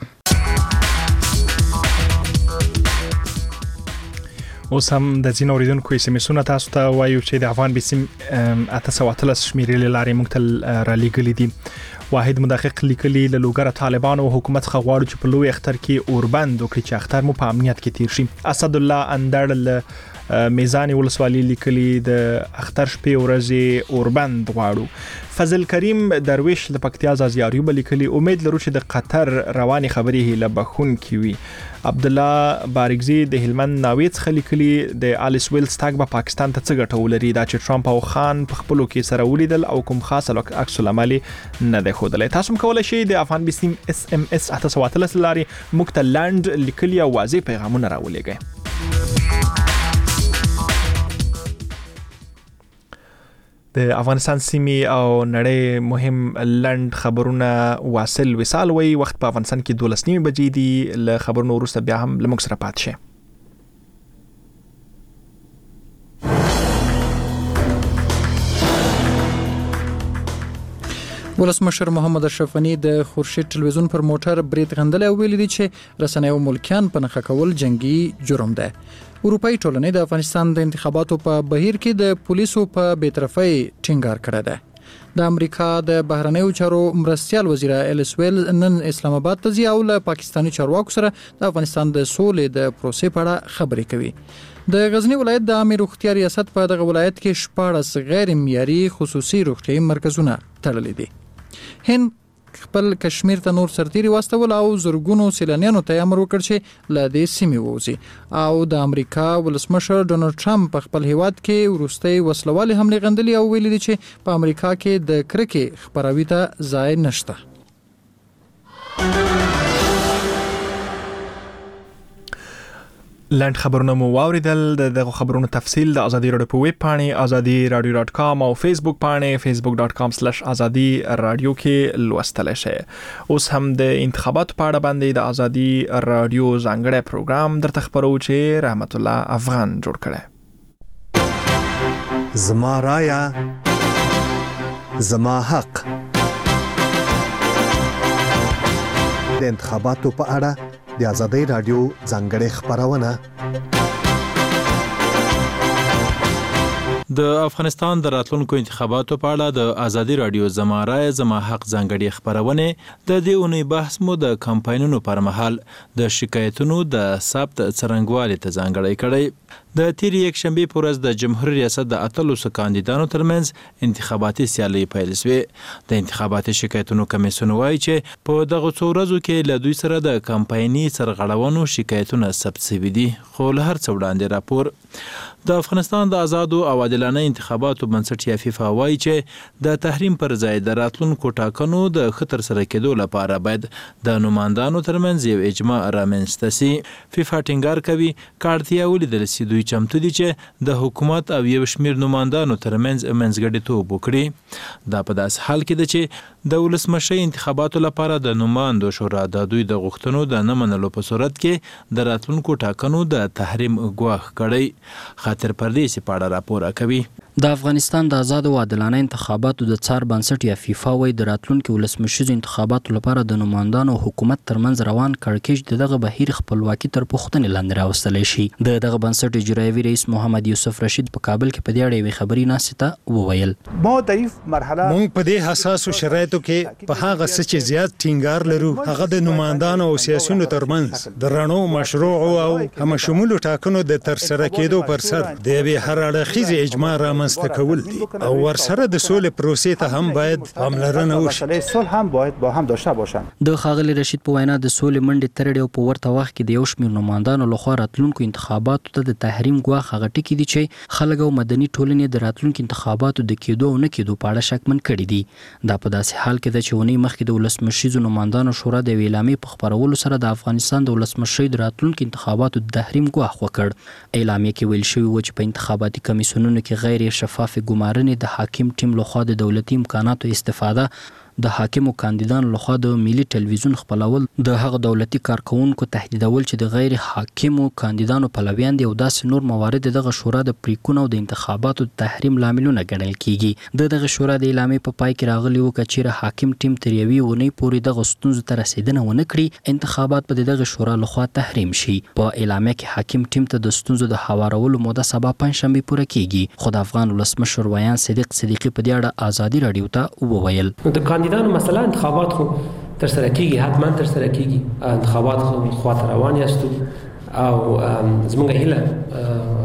اوس هم د ځینو اوریدونکو SMS تاسو ته وایو چې د افغان بسم 813 شمیرې لارې موږ ته را لېږلي دي. واحد مدقق لیکلي له لوګر طالبان او حکومت غواړي چې په لوی اختر کې اوربند وکړي چې اختر مو په امنیت کې تیر شي. اسد الله اندړ میزان ولسوالۍ لیکلي د اختر شپې ورځې اوربند غواړو. فضل کریم درویش د پکتیا زازیاریو بلیکلي امید لرو چې د قطر رواني خبرې هله بخون کی وي. عبد الله بارگزی د هلمند ناوې څخه لیکلي د الیس ویلز تاګ به پاکستان ته څه ګټه ولري دا چې ټرمپ او خان په خپلو کې سره ولیدل او کوم خاص عکس العمل نه دی ښودلی. تاسو هم کولی شئ د افغان بسنیم SMS 813 لارې موږ ته لنډ لیکلي او واضح پیغامونه راولېږئ. د افغانستان سیمې او نړۍ مهم لنډ خبرونه واصل وصال وي. وخت په افغانستان کې 12:30 بجې دي. له خبرونو وروسته بیا هم له موږ سره پاتې شئ. ولسمشر محمد اشرف غنی د خورشید ټلویزیون پر موټر برید غندل او ویلي دي چې رسنیو ملکیان په نښه کول جنگي جرم ده. اروپאי ټولنې د افغانستان د انتخاباتو په بهیر کې د پولیسو په بی‌طرفۍ ټینګار کړی دی. د امریکا د بهرنیو چارو مرستیال وزیر الیس ویل نن اسلام آباد ته ځي او له پاکستاني چارواکو سره د افغانستان د سولې د پروسې په اړه خبرې کوي. د غزنی ولایت د عامه روغتیا ریاست په دغه ولایت کې 14 غیر معیاري خصوصي روغتیايي مرکزونه تړلي دي. هند خپل کشمیر ته نور سرتیري واستول او زرګونو سیلانیانو ته امر وکړ چې له دې سیمې ووځي. او د امریکا ولسمشر ډونالد ټرمپ په خپل هیواد کې وروستۍ وسلوالې حملې غندلې او ویلي دي چې په امریکا کې د کرکې خپراوي ته ځای نشته. لنډ خبرونه مو واوریدل. دغه خبرونو تفصیل د ازادي رادیو په ویب پاڼې azadiradio.com او فیسبوک پاڼې facebook.com/azadi radio کې لوستلی شئ. اوس هم د انتخاباتو په اړه باندې د ازادي رادیو ځانګړی پروګرام درته خبرو چې رحمت الله افغان جوړ کړی. زما رایا زما حق د انتخاباتو په اړه د ازادي رادیو ځانګړې خبرونه. د افغانستان د راتلونکو انتخاباتو په اړه د ازادي رادیو زما رای زما حق ځانګړې خبرونه د دې اونۍ بحث مو د کمپاینونو پر مهال د شکایتونو د ثبت څرنګوالي ته ځانګړی کړی. د تیر یک شنبه پر ورځ د جمهوریت ریاست د 13 کاندیدانو ترمنځ انتخاباتي سیالي پیل شوه. د انتخاباتي شکایتونو کمیسیون وایي چې په دغه څو ورځو کې له دوی سره د کمپایني سرغړونو شکایتونه ثبت شوي دي. خو له هر څه وړاندې راپور د افغانستان د آزادو او عادلانه انتخاباتو بنسټ فیفا وایي چې د تحریم پر ځای د راتلونکو ټاکنو د خطر سره کېدو لپاره باید د نمائندانو ترمنځ یو اجماع رامنځته شي. فیفا ټینګار کوي کارتیا ولیدل چې دوی چمتو دي چې د حکومت او یو شمیر نمائندانو ترمنځ منځګړیتوب وکړي. دا په داس حال کې ده چې د ولسمشي انتخاباتو لپاره د نمائندو شورا د دوی د غوښتنو د نه منلو په صورت کې د راتلونکو ټاکنو د تحریم ګواښ کړی. خاطر پردیسي په اړه راپور کوي. د افغانستان د آزاد او عادلانه انتخاباتو د څار بنسټ یا فیفا وایي د راتلونکو ولسمشي انتخاباتو لپاره د نمائندانو حکومت ترمنځ روان کړکېچ دغه بهیر خپلواکي تر پوښتنې لاندې راوستلی شي. دغه بنسټ اجرایوي رئیس محمد یوسف رشید په کابل کې په دې اړه یوې خبري ناسته وویل. موږ په دې حساسو شرایطو کې په هغه څه چې زیات ټینګار لرو هغه د نمائندانو او سیاسيونو ترمنځ د رڼو مشروع او هم شمول ټاکنو د تر سره کېدو پر سر د یوې هر اړخیزې اجماع رامنځته کول دي او ورسره د سولې پروسې ته هم باید پاملرنه وشي. صلح هم باید با هم داشته باشند. د ښاغلي رشید په وینا د سولې منډې ترړې او په ورته وخت کې د یو شمېر نمائندانو لخوا راتلونکو انتخاباتو ته د تحریم ګواښ هغه ټکي دي چې خلک او مدني ټولنې د راتلونکو انتخاباتو د کېدو او نه کېدو په اړه شکمن کړي دي. دا په داسې حال کې ده چې ونې مخکې د ولسمشریزو نمائندانو شورا د اعلامیې په خپرولو سره د افغانستان د ولسمشرۍ د راتلونکو انتخاباتو د تحریم ګواښ وکړ. اعلامیې کې ویل شوي و چې په انتخاباتي کمیسیونونو کې غیر شفاف ګمارنې د حاکم ټیم لخوا د دولتي امکاناتو استفاده د حاکمو کاندیدانو لخوا د ملي ټلویزیون خپلول د هغه دولتي کارکونکو تهدیدول چې د غیر حاکمو کاندیدانو پلویان دي او داسې نور موارد دغه شورا د پریکون او د انتخاباتو د تحریم لاملونه ګڼل کیږي. دغه شورا د اعلامیې په پای کې راغلی و چې چیرې حاکم ټیم تر یوې اونۍ پورې دغه ستونزو ته رسیدنه ونه کړي انتخابات به دغه شورا لخوا تحریم شي. په اعلامیه کې حاکم ټیم ته د ستونزو د هوارولو موده سبا پنځشنبه پوره کیږي. خو د افغان ولسمشر ویان صدیق صدیقی په دې اړه ازادي رادیو ته وویل. کاندیدانو مثلا انتخابات خو تر سره کیږي، حتما تر سره کیږي. انتخابات خو خاطر روان یاستو او زمونږ هیله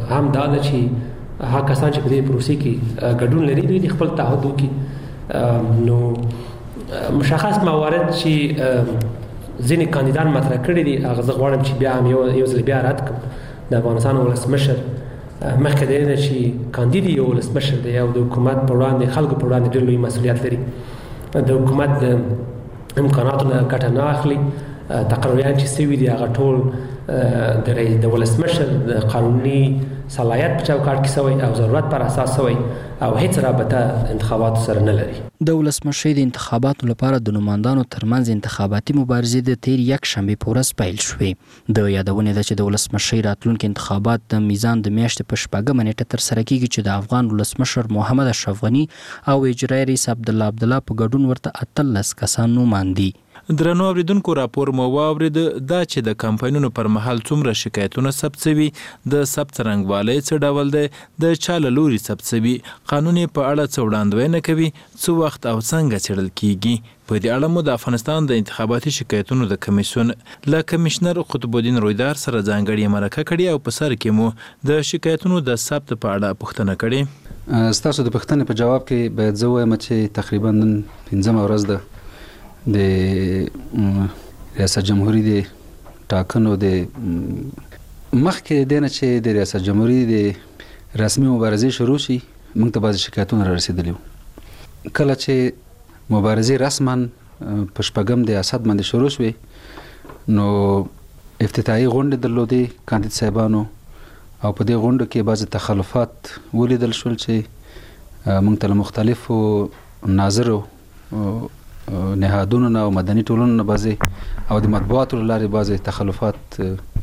هم دا ده چې هغه کسان چې په دې پروسې کې ګډون لري دوی خپل تعهد وکړي. نو مشخص موارد چې ځینې کاندیدان مطرح کړي دي هغه زه غواړم چې بیا هم یو ځل بیا رد کړم. د افغانستان ولسمشر مخکې دی نه چې کاندید یو ولسمشر دی او د حکومت په وړاندې خلکو په وړاندې ډېر لوی مسؤلیت لري. د حکومت د امکاناتو نه ګټه نه اخلي. تقریبا چې سوي دي هغه ټول د ولسمشر د قانوني صلاحیت په چوکاټ کې سوی او ضرورت پر اساس سوی او هیڅ رابطه انتخابات سره نه لري. د ولسمشر د انتخاباتو لپاره د نوماندانو ترمنځ انتخاباتي مبارزې د تیر یک شنبه په ورځ پیل شوې. د یادونه ده چې د ولسمشر راتلونکي انتخابات د میزان د میاشتې په شپږمه نیټه ترسره کیږي چې د افغان ولسمشر محمد اشرف غني او اجرایي رئیس عبدالله عبدالله په ګډون ورته 18 کسان نوماندي. درنو اوریدونکو راپور مو واورید دا چې د کمپاینونو پر مهال څومره شکایتونه ثبت شوي، د ثبت څرنګوالی څه ډول دی، د چا له لوري ثبت شوي، قانون په اړه څه وړاندوینه کوي، څه وخت او څنګه څیړل کیږي. په دې اړه مو د افغانستان د انتخاباتي شکایتونو د کمیسیون له کمشنر قطب الدین رویدار سره ځانګړې مرکه کړې او په سر کې مو د شکایتونو د ثبت په اړه پوښتنه کړې. ستاسو د پوښتنې په جواب کې باید زه وایم چې تقریبا نن 5مه ورځ ده د ریاست جمهوریت د ټاکنو د مخکې دنه چې د ریاست جمهوریت د رسمي مبارزې شروع شي موږ ته بعض شکایتونه را رسیدلي. کله چې مبارزې رسما په شپږم د اسد باندې شروع شوې نو افتتاحي غونډې درلودې کاندید صاحبانو او په دې غونډو کې بعض تخلفات ولیدل شول چې موږ ته مختلفو ناظرو نهادونو او مدني ټولنو نه بعضې او د مطبوعاتو له لارې بعضې تخلفات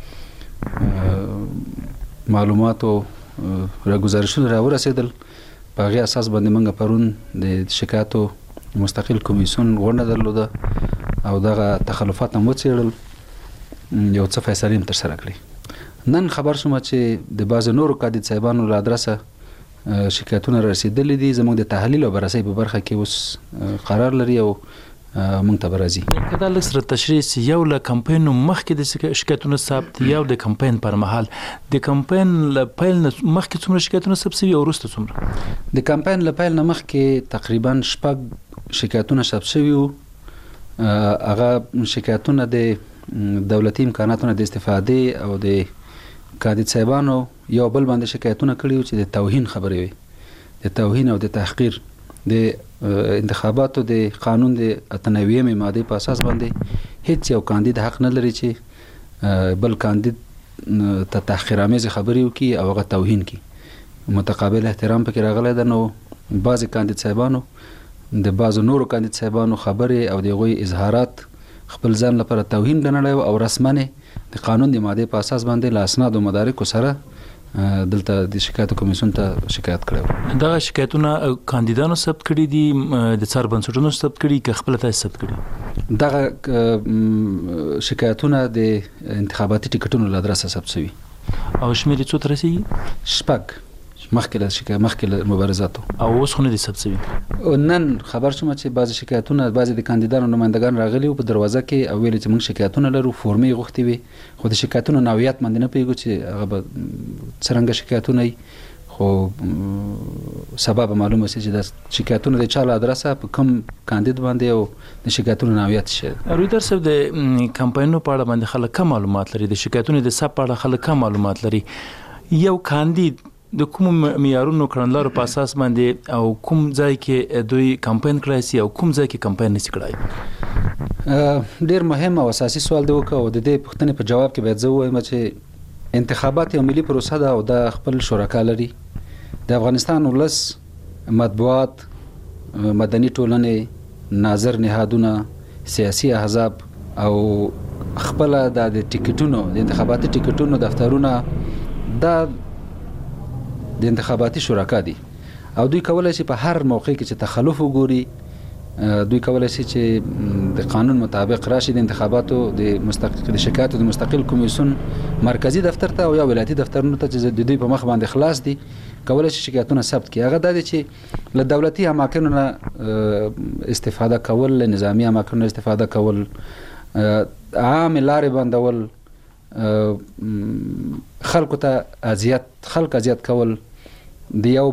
معلوماتو راګزارشونه راورسېدل. په هغې اساس باندې موږ پرون د شکایاتو مستقل کمیسیون غونډه درلوده او دغه تخلفات هم وڅېړل، یو څه فیصلې هم ترسره کړې. نن خبر شوم چې د بعضې نورو کاندید صاحبانو له ادرسه شکایتونه رسیدلي دي. زموږ د تحلیل او بررسۍ په برخه کې اوس قرار لري او موږ ته به راځي. که دا لږ سره تشریح سي، یو له کمپاین مخکې د شکایتونو ثبت، یو د کمپاین پر مهال. د کمپاین له پیل نه مخکې څومره شکایتونه ثبت شوي او وروسته څومره؟ د کمپاین له پیل نه مخکې تقریبا 6 شکایتونه ثبت شوي وو. هغه شکایتونه د دولتي امکاناتو نه د استفادې او د کاندید صاحبانو یو بل باندې شکایتونه کړي وو چې د توهین خبرې وي، د توهین او د تحقیر. د انتخاباتو د قانون د 98 ماده په اساس باندې هیڅ یو کاندید حق نه لري چې بل کاندید ته تحقیرآمیز خبرې وکړي او هغه توهین کړي. متقابل احترام پکې راغلی ده. نو بعضې کاندید صاحبانو د بعضو نورو کاندید صاحبانو خبرې او د هغوی اظهارات خپل ځان لپاره توهین ګڼلی او رسما د قانون د مادې په اساس باندې له اسناد او مدارکو سره دلته د شکایت کمیسیون ته شکایت کړی. دغه شکایتونه کاندیدانو ثبت کړي دي، د څار بنسټونو ثبت کړي که خپل تاسو ثبت کړي؟ دغه شکایتونه د انتخاباتي ټیکټونو له ادرسه ثبت شوي. او شمېر څو ته رسیږي؟ 6 مخکې له مبارزاتو. او اوس خو نه دي ثبت شوي؟ نن خبر شوم چې بعضې شکایتونه بعضې د کاندیدانو نمایندګان راغلي وو په دروازه کې او ویل چې موږ شکایتونه لرو، فورمې غوښتې وي، خو د شکایتونو نوعیت باندې نه پوهېږو چې هغه به څرنګه شکایتونه وي. خو سبا به معلومه شي چې دا شکایتونه د چا له ادرسه په کوم کاندید باندې او د شکایتونو نوعیت شي. رویدار صاحب، د کمپاینونو په اړه باندې خلک کم معلومات لري، د شکایتونو د ثبت په اړه خلک کم معلومات لري. یو کاندید د کوم معیارونو کړنلارو په اساس باندې او کوم ځای کې دوی کمپاین کړی سي او کوم ځای کې کمپاین نشي کړی؟ ډیر مهم او اساسي سوال دی وکړه او د دې پوښتنې په جواب کې باید زه ووایم چې انتخابات یو ملي پروسه ده او د خپل شرکا لري. د افغانستان ولس، مطبوعات، مدني ټولنې، ناظر نهادونه، سیاسي احزاب او خپل د ټیکټونو د انتخاباتي ټیکټونو دفترونه دا د انتخاباتي شرکا دي او دوی کولای شي په هر موقع کې چې تخلف وګوري، دوی کولای شي چې د قانون مطابق راشي د انتخاباتو د شکایاتو د مستقل کمیسیون مرکزی دفتر ته او یا ولایتي دفترونو ته چې د دوی په مخ باندې خلاص دي کولای شي شکایتونه ثبت کړي. هغه دا دي چې له دولتي اماکنو نه استفاده کول، له نظامی اماکنو استفاده کول، عام لارې بندول، خلکو ته اذیت کول د یو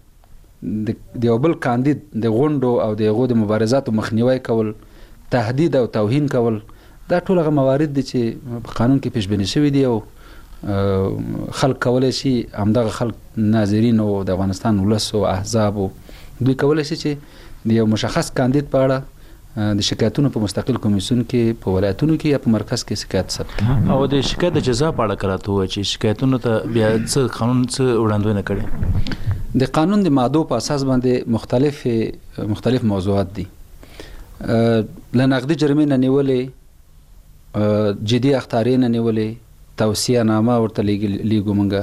بل کاندید د غونډو او د هغو د مبارزاتو مخنیوي کول، تهدید او توهین کول، دا ټول هغه موارد دي چې په قانون کې پیش بینی شوي دي او خلک کولی شي همدغه خلک ناظرین او د افغانستان ولس او احزاب دوی کولی شي چې د یو مشخص کاندید په اړه د شکایتونو په مستقل کمیسیون کې په ولایتونو کې یا په مرکز کې شکایت ثبت او د شکایت د جزا په اړه کراته و چې شکایتونو ته بیا څه قانون څه وړاندوینه کړي. د قانون د مادو په اساس باندې مختلف موضوعات دي. له نقدي جرمې نه نیولې، جدي اخطارې نه نیولې، توصیه نامه ورته لیږو مونږه.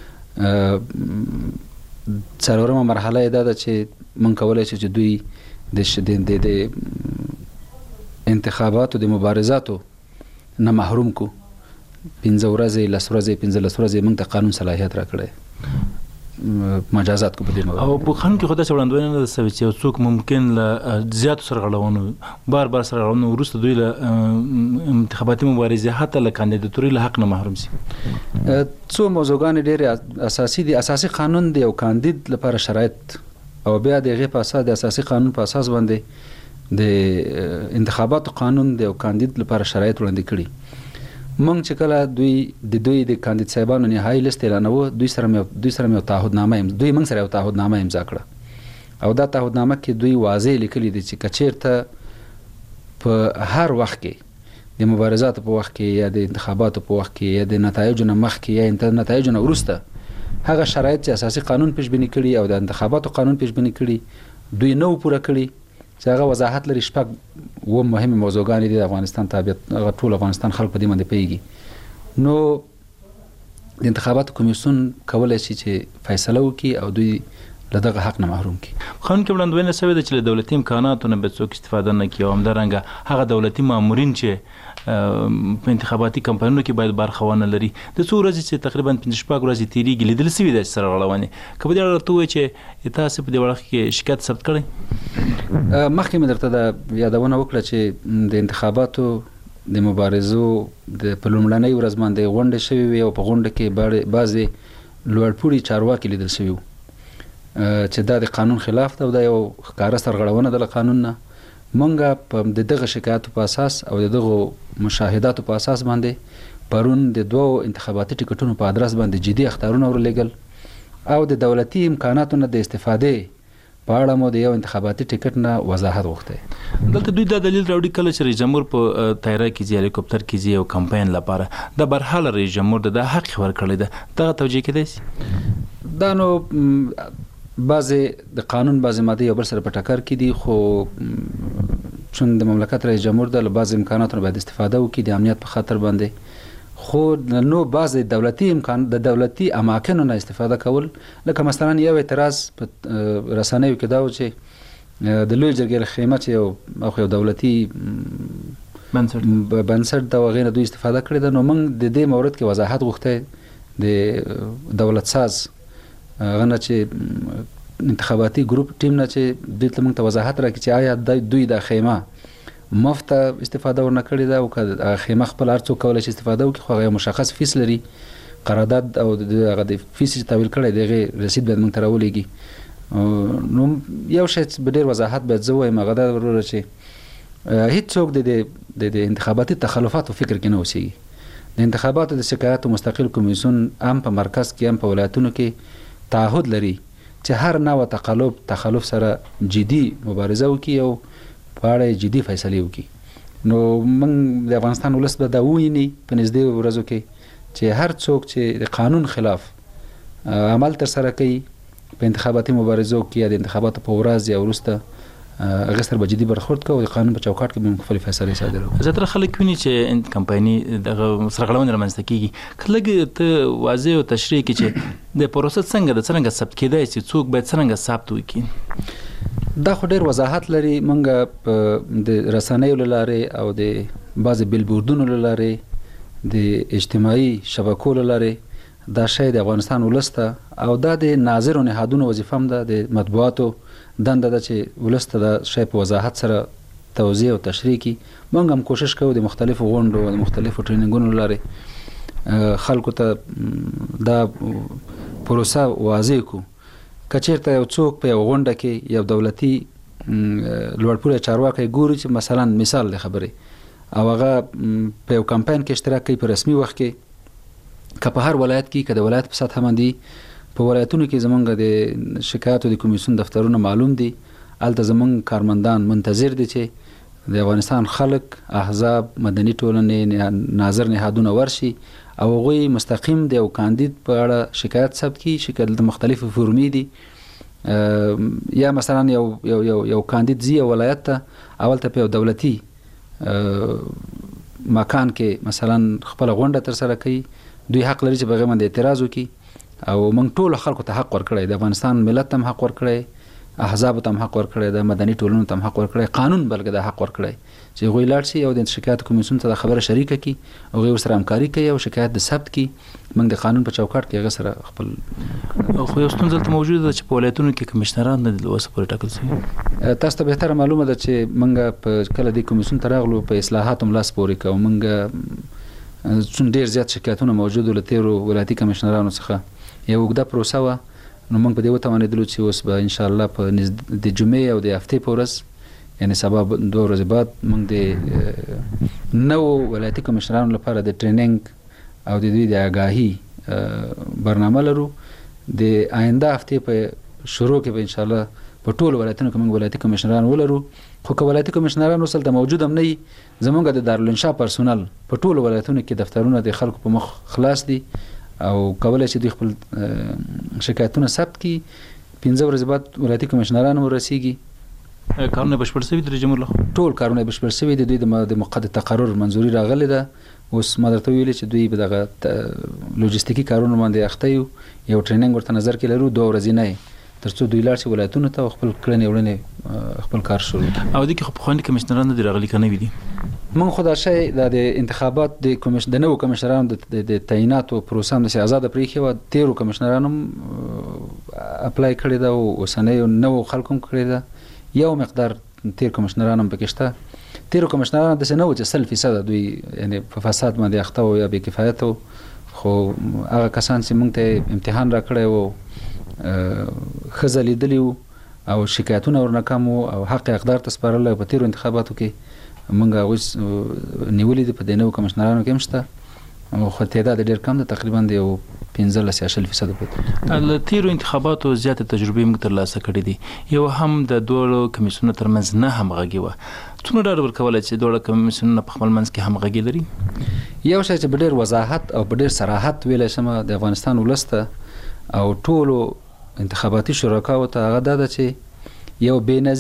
څلورمه مرحله یې دا ده چې مونږ کولی شو چې دوی د انتخاباتو د مبارزاتو نه محروم کو. 15 ورځې 10 ورځې 15 ورځې مونږ ته قانون صلاحیت راکړی مجازات کو په دې موضوع. او په قانون کې خو داسې وړاندوینه نه ده سوې چې یو څوک ممکن له زیاتو سرغړونو بار سرغړونو وروسته دوی له انتخاباتي مبارزې حتی له کاندیداتورۍ له حق نه محروم شي. څو موضوعګانې ډېرې اساسي دي. اساسي قانون د یو کاندید لپاره شرایط او بیا د هغې په اساس د اساسي قانون په اساس باندې د انتخاباتو قانون د یو کاندید لپاره شرایط وړاندې کړي. مونږ چې کله دوی د کاندید صاحبانو نهایي لیست اعلانوه، دوی سره مې تعهدنامه دوی مونږ سره یو تعهدنامه امضا کړه او دا تعهدنامه کې دوی واضح لیکلي دي چې که چېرته په هر وخت کې د مبارزاتو په وخت کې یا د انتخاباتو په وخت کې یا د نتایجو نه مخکې یا د نتایجو نه وروسته هغه شرایط چې اساسي قانون پیش بینی کړي او د انتخاباتو قانون پیش بینی کړي دوی نه پوره کړي چې هغه وضاحت لري. شپږ مهمه موضوعګانې دي د افغانستان تابعیت، هغه ټول افغانستان خلک په دې باندې پوهېږي. نو د انتخاباتو کمیسیون کولی شي چې فیصله وکړي او دوی له دغه حق نه محروم کړي. قانون کې وړاندوینه شوې ده چې له دولتي امکاناتو نه باید څوک استفاده نه کړي او همدارنګه هغه دولتي مامورین چې په انتخاباتي کمپاینونو کې باید برخه ونه لري. د څو ورځې چې تقریبا 15 ورځې تېرېږي لیدل شوي ده چې سرغړونې که په دې اړه ته ووایې چې تاسې په دې وړه کې شکایت ثبت کړی؟ مخکې مې درته دا یادونه وکړه چې د انتخاباتو د مبارزو په لومړنۍ ورځ باندې غونډې شوې وې او په غونډه کې بعضې لوړپوړي چارواکي لیدل شوي وو چې دا د قانون خلاف ده او دا یو ښکاره سرغړونه ده له قانون نه. مونږه د دغه شکایاتو په اساس او د دغو مشاهداتو په اساس باندې پرون د 2 انتخاباتي ټکټونو په ادرس باندې جدي اخطارونه ورلېږل او د دولتي امکاناتو نه د استفادې په اړه مو د یو انتخاباتي ټکټ نه وضاحت غوښتی. دلته دوی دا دلیل راوړي کله چې رئیس جمهور په طیاره کې ځي، هلیکوپټر کې ځي او کمپاین لپاره د برحاله رئیس جمهور د حق ورکړی ده. دغه توجیه کېدای شي دا نو بعضې د قانون بعضې مادې یو بل سره په ټکر کې دي، خو چون د مملکت رئیس جمهور ده له بعضې امکاناتو باید استفاده وکړي د امنیت په خاطر باندې، خو نو بعضې د دولتي اماکنو نه استفاده کول، لکه مثلا یو اعتراض په رسنیو کې دا و چې د لوی جرګې له خیمه چې یو دولتي بنسټ د هغې نه دوی استفاده کړې ده. نو موږ د دې مورد کې وضاحت غوښتی د دولت ساز هغه نه چې انتخاباتي ګروپ ټیم نه چې دوی ته موږ ته وضاحت راکړي چې آیا دوی د خیمه مفت استفاده ورنه کړې ده او که خیمه خپل هر څوک کولی شي استفاده وکړي، خو هغه مشخص فیس لري، قرارداد او هغه د فیس چې تحویل کړی د هغې رسید باید موږ ته راولېږي. نو یو شی به ډېر وضاحت باید زه ووایم هغه دا وروره چې هېڅوک د انتخاباتي تخلفاتو فکر کې نه اوسېږي. د انتخاباتو د شکایاتو مستقل کمیسیون هم په مرکز کې هم په ولایتونو کې تعهد لري چې هر نوع تخلف سره جدي مبارزه وکړي او په اړه جدي فیصلې وکړي. نو موږ د افغانستان ولس به دا وویني په نږدې ورځو کې چې هر څوک چې د قانون خلاف عمل ترسره کوي په انتخاباتي مبارزو کې یا د انتخاباتو په ورځ یا وروسته هغه سره به جدي برخورد کوو او د قانون په چوکاټ کې به مختلفې فیصلې صادروو. زیاتره خلک ویني چې کمپایني دغه سرغړونې رامنځته کېږي. که لږ ته واضح او تشریح کړې چې د پروسه څنګه ثبت کېدای شي، څوک باید څرنګه ثبت وکړي؟ دا خو ډېر وضاحت لري. موږ د رسنیو له لارې او د بعضې بیلبوردونو له لارې د اجتماعي شبکو له لارې دا شی د افغانستان ولس ته او دا د ناظرو نهادونو وظیفه هم ده، د مطبوعاتو دنده ده چې ولس ته دا شی په وضاحت سره توضیح او تشریح کړي. موږ هم کوشش کوو د مختلفو غونډو او د مختلفو ټریننګونو له لارې خلکو ته دا پروسه واضح کو. کچیرته یو څوک په یو غونډه کې یو دولتي لوړپوړی چارواکی ګوري چې مثلا مثال دی خبرې او هغه په یو کمپاین کې اشتراک کوي په رسمي وخت کې که په هر ولایت کې که د ولایت په سطحه باندې په ولایتونو کې زمونږ د شکایاتو د کمیسیون دفترونه معلوم دي. هلته زمونږ کارمندان منتظر دي چې د افغانستان خلک، احزاب، مدني ټولنې، ناظر نهادونه ورشي او هغوی مستقیم د یو کاندید په اړه شکایت ثبت کړي. شکایت د مختلفو فورمې دي. یا مثلا یو کاندید ځي یو ولایت ته، اول ته په یو دولتي مکان کې مثلا خپله غونډه ترسره کوي. دوی حق لري چې په هغې باندې اعتراض وکړي او موږ ټولو خلکو ته حق ورکړی، د افغانستان ملت ته هم حق ورکړی، احزابو ته هم حق ورکړی، د مدني ټولنو ته هم حق ورکړی، قانون بلکې دا حق ورکړی چې هغوی لاړ شي او د شکایت کمیسیون ته دا خبره شریکه کړي، هغوی ورسره همکاري کوي او شکایت د ثبت کړي. موږ د قانون په چوکاټ کې هغه سره خپل خو یو ستونزه دلته موجوده ده چې په ولایتونو کې کمشنران نه دي اوسه پورې ټاکل شوي. تاسو ته بهتره معلومه ده چې موږ په کله د کمیسیون ته راغلو په اصلاحاتو هم لاس پورې کوو. موږ څومره ډېر زیات شکایتونه موجود له تېرو ولایتي کمشنرانو څخه یو اوږده پروسه وه. نو موږ په دې وتوانېدلو چې اوس به انشاءالله په د جمعې او د هفتې په ورځ یعنی سبا 2 ورځې بعد موږ د نوو ولایتي کمشنرانو لپاره د ټریننګ او د دوی د آګاهي برنامه لرو. د آینده هفتې په شروع کې به انشاءالله په ټولو ولایتونو کې موږ ولایتي کمشنران ولرو. خو که ولایتي کمشنران اوس هلته موجود هم نه وي، زموږ د دارالانشا پرسونل په ټولو ولایتونو کې دفترونه د خلکو په مخ خلاص دي او کولی شي دوی خپل شکایتونه ثبت کړي. 15 ورځې بعد ولایتي کمشنران ورسیږي. کارونه بشپړ شوي د جمهور لخوا؟ ټول کارونه بشپړ شوي دي. دوی د مقعد تقرر منظوري راغلې ده. اوس ما درته ویلې چې دوی به دغه لوجستیکي کارونه باندې اخته یو ټریننګ ورته نظر کې لرو 2 ورځې نه تر څو دوی لاړ شي ولایتونو ته خپل کړنې وړنې خپل کار شروع کړي. او دې کې خو پخواني کمشنران نه دي راغلي که نوي دي؟ موږ خو دا شی د انتخابات د نوو کمشنرانو د تعیناتو پروسه همداسې ازاده پرېښې وه. 13 کمشنرانو هم اپلای کړې ده او اوسنیو نوو خلکو هم کړې ده. یو مقدار 13 کمشنران هم پکې شته. 13 کمشنران داسې نه و چې 100% دوی یعنی په فساد باندې اخته وو یا بې کفایته وو. خو هغه کسان چې موږ ته امتحان راکړی وو، ښځه لیدلي وو او شکایتونه ورنه کم وو او حق اقدار ته سپارلی. په تېرو انتخاباتو کې موږ هغوی نیولي دي. په دې نوو کمشنرانو کې هم شته خو تعداد ډېر کم ده، تقریبا د یو 15-20% پورې. له تېرو انتخاباتو زیاتې تجربې موږ ترلاسه کړې دي. یو هم د دواړو کمیسیونونو ترمنځ نه همغږي وه. څومره ډاډ ورکولی چې دواړه کمیسیونونه په خپل منځ کې همغږي لري؟ یو شی چې په ډېر وضاحت او په ډېر صراحت ویلی شم د افغانستان ولس ته او ټولو انتخاباتي شرکاو ته، هغه دا ده چې یو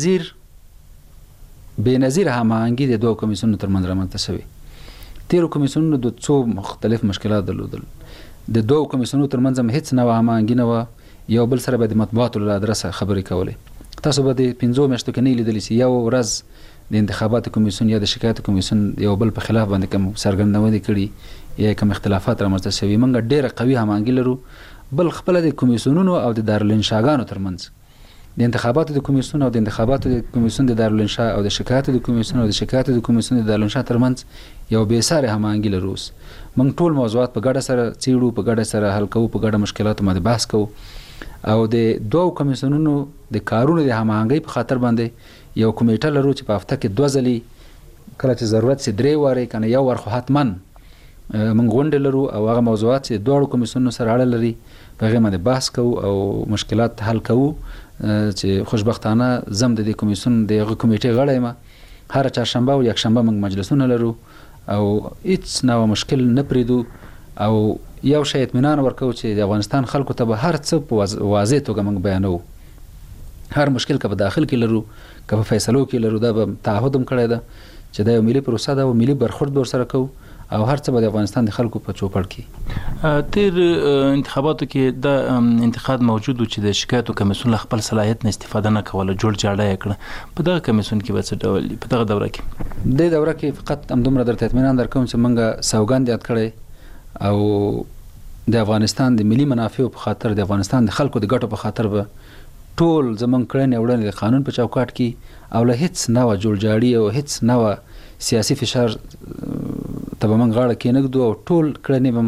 بېنظیره هماهنګي د دوو کمیسیونونو ترمنځ رامنځته شوې. 13 کمیسیونونو د څو مختلف مشکلات درلودل. د دوو کمیسیونونو ترمنځ هم هېڅ نوه هماهنګي نه وه. یو بل سره به د مطبوعاتو له ادرسه خبرې کولې. تاسو به د 5 میاشتو کې نه لیدلی چې یو ورځ د انتخاباتو کمیسیون یا د شکایت کمیسیون یو بل په خلاف باندې کوم څرګندونې کړي یا کوم اختلافات رامنځته شوي. موږ ډېره قوي هماهنګي لرو. بل خپله د کمیسیونونو او د دارالانشاګانو ترمنځ د انتخاباتو د کمیسیون او د انتخاباتو د کمیسیون د دارالانشا او د شکایاتو د کمیسیون او د شکایاتو د کمیسیون د دارالانشا ترمنځ یو بېسارې هماهنګي لرو. اوس موږ ټول موضوعات په ګډه سره څیړو، په ګډه سره حل کوو، په ګډه مشکلاتو باندې بحث کوو او د دوو کمیسیونونو د کارونو د هماهنګۍ په خاطر باندې یو کمیټه لرو چې په هفته کې 2 ځلې کله چې ضرورت سي 3 وارې کنه یو وار خو حتما موږ غونډې لرو او هغه موضوعات چې دواړو کمیسیونونو سره اړه لري په هغې باندې بحث کوو او مشکلات حل کوو. چې خوشبختانه زم د دې کمیسیون د هغه کمیټې غړی یم. هره چهارشنبه او یکشنبه موږ مجلسونه لرو او هېڅ نوع مشکل نه پرېږدو او یو شی اطمینان ورکوو چې د افغانستان خلکو ته به هر څه په واضح توګه موږ بیانوو. هر مشکل که په داخل کې لرو که په فیصلو کې لرو، دا به تعهد هم کړی ده چې دا یو ملي پروسه ده او ملي برخورد به ورسره کوو او هر څه به د افغانستان د خلکو په چوپړ کې. تیر انتخاباتو کې دا انتقاد موجود و چې د شکایتو کمیسیون له خپل صلاحیت نه استفاده نه کوله، جوړ جاړه یې کړه. په دغه کمیسیون کې به څه ډول په دغه دوره کې؟ دې دوره کې فقط همدومره درته اطمینان درکوم چې موږ سوګند یاد کړی او د افغانستان د ملي منافعو په خاطر، د افغانستان د خلکو د ګټو په خاطر به ټول زمونږ کړنې وړنې د قانون په چوکاټ کې او له هېڅ نوع جوړجاړي او هېڅ نوع سیاسي فشار ته به موږ غاړه کېنږدو او ټول کړنې به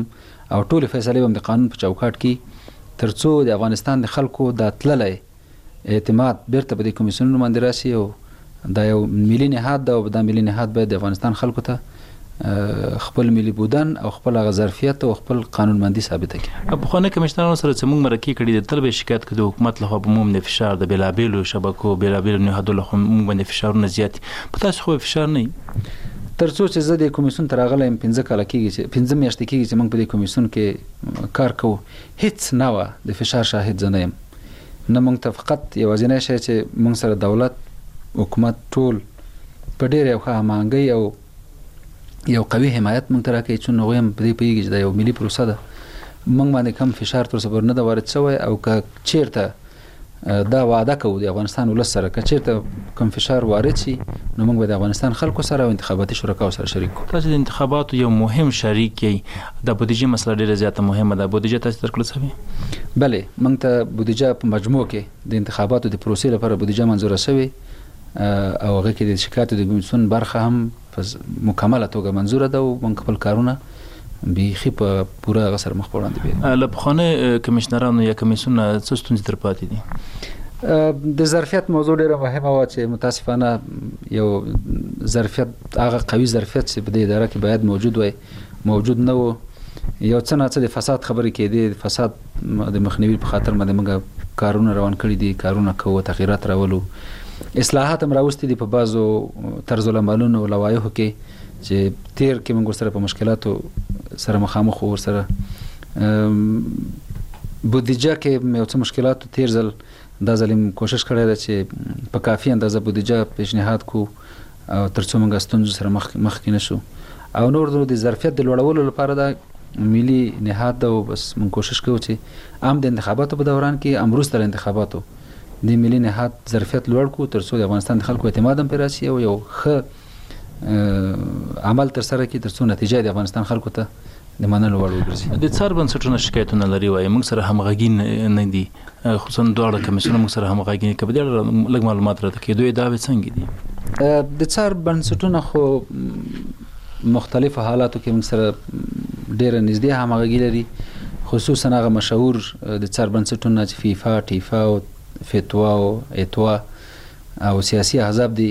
او ټول فیصله هم د قانون په چوکاټ کې ترڅو د افغانستان د خلکو د تللای اعتماد بیرته په دې کمیسیونونو باندې راشي او دا یو ملي نهاد ده او دا ملي نهاد باید د افغانستان خلکو ته خپل ملي بودن او خپل ظرفیت او خپل قانونمندي ثابته کړي. په خونه کمشنرانو سره چې موږ مرکه کړي د طلبه شکایت کړي د حکومت له خوا په موږ د فشار د بلابلو شبکو بلابلو نهادونو له خوا موږ باندې فشارونه زیات په تاسو خو فشار نه ترڅو چې زه د کمیسیون تر هغه لایم 15 کال کېږي چې 15 میاشتې کېږي چې موږ په دې کمیسیون کې کار کوو هیڅ نه و د فشار شاهد زه نه یم. نه موږ ته فقط یوازینی شی چې موږ سره دولت حکومت ټول په ډېر یو ښه هماهنګۍ او یو قوي حمایت موږ ته راکوي چې نو هم په دې پوهېږي چې دا یو ملي پروسه ده. موږ باندې کم فشار تر اوسه پورې نه ده وارد شوی او که چېرته دا وعده کوو د افغانستان ولس سره که چېرته کوم فشار وارد شي نو موږ به د افغانستان خلکو سره او انتخاباتي شرکاو سره شریک کړو. تاسو د انتخاباتو یو مهم شریک یې د بودیجې مسله ډېره زیاته مهمه ده. بودیجه تاسو درکړل شوې؟ بلې موږ ته بودیجه په مجموع کې د انتخاباتو د پروسې لپاره بودیجه منظوره شوې او هغه کې د شکایتو د کمیسیون برخه هم په مکمله توګه منظوره ده او موږ خپل کارونه بیخي په پوره هغه سره مخ په وړاندې بیایو. له پخوانیو کمیشنرانو یا کمیسیونونه څه ستونزې تر پاتې دي؟ د ظرفیت موضوع ډېره مهمه وه چې متاسفانه یو ظرفیت هغه قوي ظرفیت چې په دې اداره کې باید موجود وای موجود نه و. یو څه نه څه د فساد خبرې کېدې د فساد د مخنیوي په خاطر باندې موږ کارونه روان کړي دي کارونه کوو تغییرات راولو اصلاحات هم راوستي دي په بعضو طرز العملونو او لوایحو کې چې تیر کې موږ سره په مشکلاتو سره مخامخ ور سره بودیجه کې مې څه مشکلاتو تیر ځل دا ځل کوشش کړی ده چې په کافي اندازه بودیجه پیشنهاد کو او ترڅو موږ ستونزو سره مخکې نشو او نور د ظرفیت د لوړولو لپاره دا ملي نهاد ده او بس موږ کوشش کوو چې عام د انتخاباتو په دوران کې امروز تر انتخاباتو د ملي نهاد ظرفیت لوړ کو ترڅو د افغانستان د خلکو اعتماد هم پرې راشي او یو ښه عمل تر سره کړي ترڅو نتیجه د افغانستان خلکو ته د منلو وړ وګرځي. د څار بنسټونو شکایتونه لري وایي موږ سره همغږي نه دي خصوصا دواړه کمیسیونونه موږ سره همغږي نه کوي لږ معلومات راته کړي دوی دعوې څنګه دي؟ د څار بنسټونه خو مختلفو حالاتو کې موږ سره ډېره نږدې همغږي لري خصوصا هغه مشهور د څار بنسټونه چې فیفا ټیفا او فتوا او اتوا او سیاسي احزاب دي.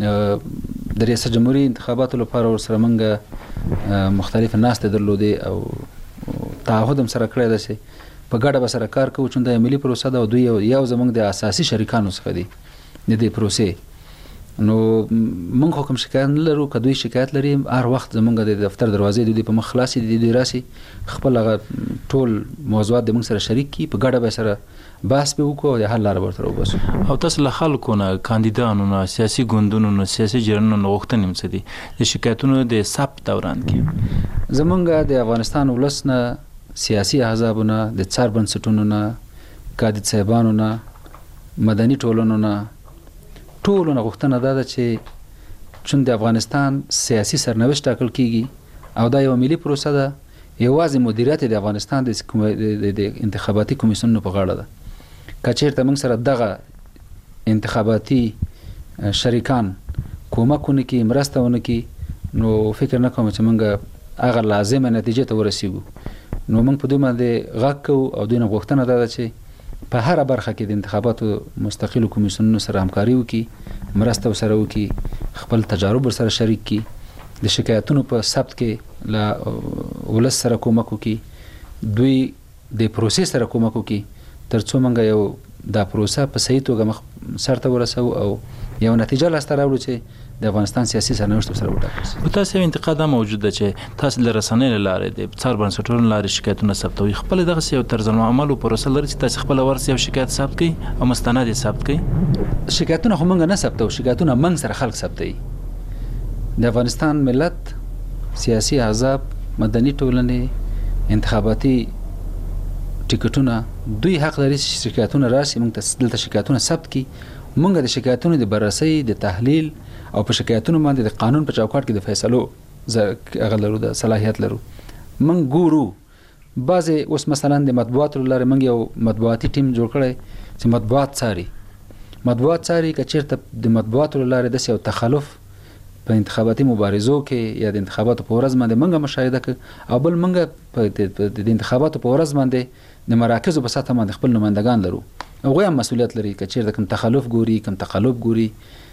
د ریاست جمهوریت انتخاباتو لپاره ورسره موږ مختلف ناستې درلودې او تعهد هم سره کړی ده چې په ګډه به سره کار کوو چې دا ملي پروسه ده او دوی یو زموږ د اساسي شریکانو څخه دي د دې پروسې. نو موږ خو کوم شکایت نه لرو که دوی شکایت لري هر وخت زموږ د دفتر دروازې د دوی په مخ خلاصې دي دوی راسي خپل هغه ټول موضوعات د موږ سره شریک کړي په ګډه به سره بحث به وکړو او د حل لاره به ورته وباسو. او تاسو له خلکو نه کاندیدانو نه سیاسي ګوندونو نه سیاسي جرنونو نه غوښتنې څه دي د شکایتونو د ثبت دوران کې؟ زموږ د افغانستان ولس نه سیاسي احزابو نه د څار بنسټونو نه کاندید صاحبانو نه مدني ټولنو نه ټولو نه غوښتنه دا ده چې چون د افغانستان سیاسي سرنوشت ټاکل کیږي او دا یو ملي پروسه ده یوازې مدیریت د افغانستان د انتخاباتي کمیسیونونو په غاړه ده. که چېرته موږ سره دغه انتخاباتي شریکان کومک ونه کړي مرسته ونه کړي نو فکر نه کوم چې موږ هغه لازمه نتیجې ته ورسیږو. نو موږ په دوی باندې غږ کوو او دوی نه غوښتنه دا ده چې په هره برخه کې د انتخاباتو مستقلو کمیسیونونو سره همکاري وکړي مرسته ورسره وکړي خپل تجارب ورسره شریک کړي د شکایتونو په ثبت کې له ولس سره کومک وکړي دوی د پروسې سره کومک وکړي ترڅو موږ یو دا پروسه په صحیح توګه سرته ورسو او یو نتیجه لاسته راوړو چې د افغانستان سیاسي سرنوشت سره وټاکل شي. په تاسو انتقاد هم موجود ده چې تاسو له رسنۍ لارې د څار بنسټونو لارې شکایتونه ثبتوي خپل دغه یو طرز عمل او پروسه لري چې تاسو خپل ورسې یو شکایت ثبت کړئ او مستند یې ثبت کړئ؟ شکایتونه خو موږ نه ثبتو شکایتونه موږ سره خلک ثبتوي. د افغانستان ملت سیاسي احزاب مدني ټولنې انتخاباتي ټیکټونه دوی حق لري چې شکایتونه راشي موږ ته دلته شکایتونه ثبت کړي موږ د شکایتونو د بررسۍ د تحلیل او په شکایتونو باندې د قانون په چوکاټ کې د فیصلو هغه لرو د صلاحیت لرو. موږ ګورو بعضې اوس مثلا د مطبوعاتو لارې موږ یو مطبوعاتي ټیم جوړ کړی چې مطبوعات څاري که چېرته د مطبوعاتو لارې داسې یو تخلف په انتخاباتي مبارزو کې یا د انتخاباتو په ورځ باندې منګه مشاهده ک او بل منګه د انتخاباتو په ورځ باندې د مراکزو په سطح باندې خپل نمائندگان لرو او غوښه مسولیت لري چې چیرته کوم تخلف ګوري کوم تقلب ګوري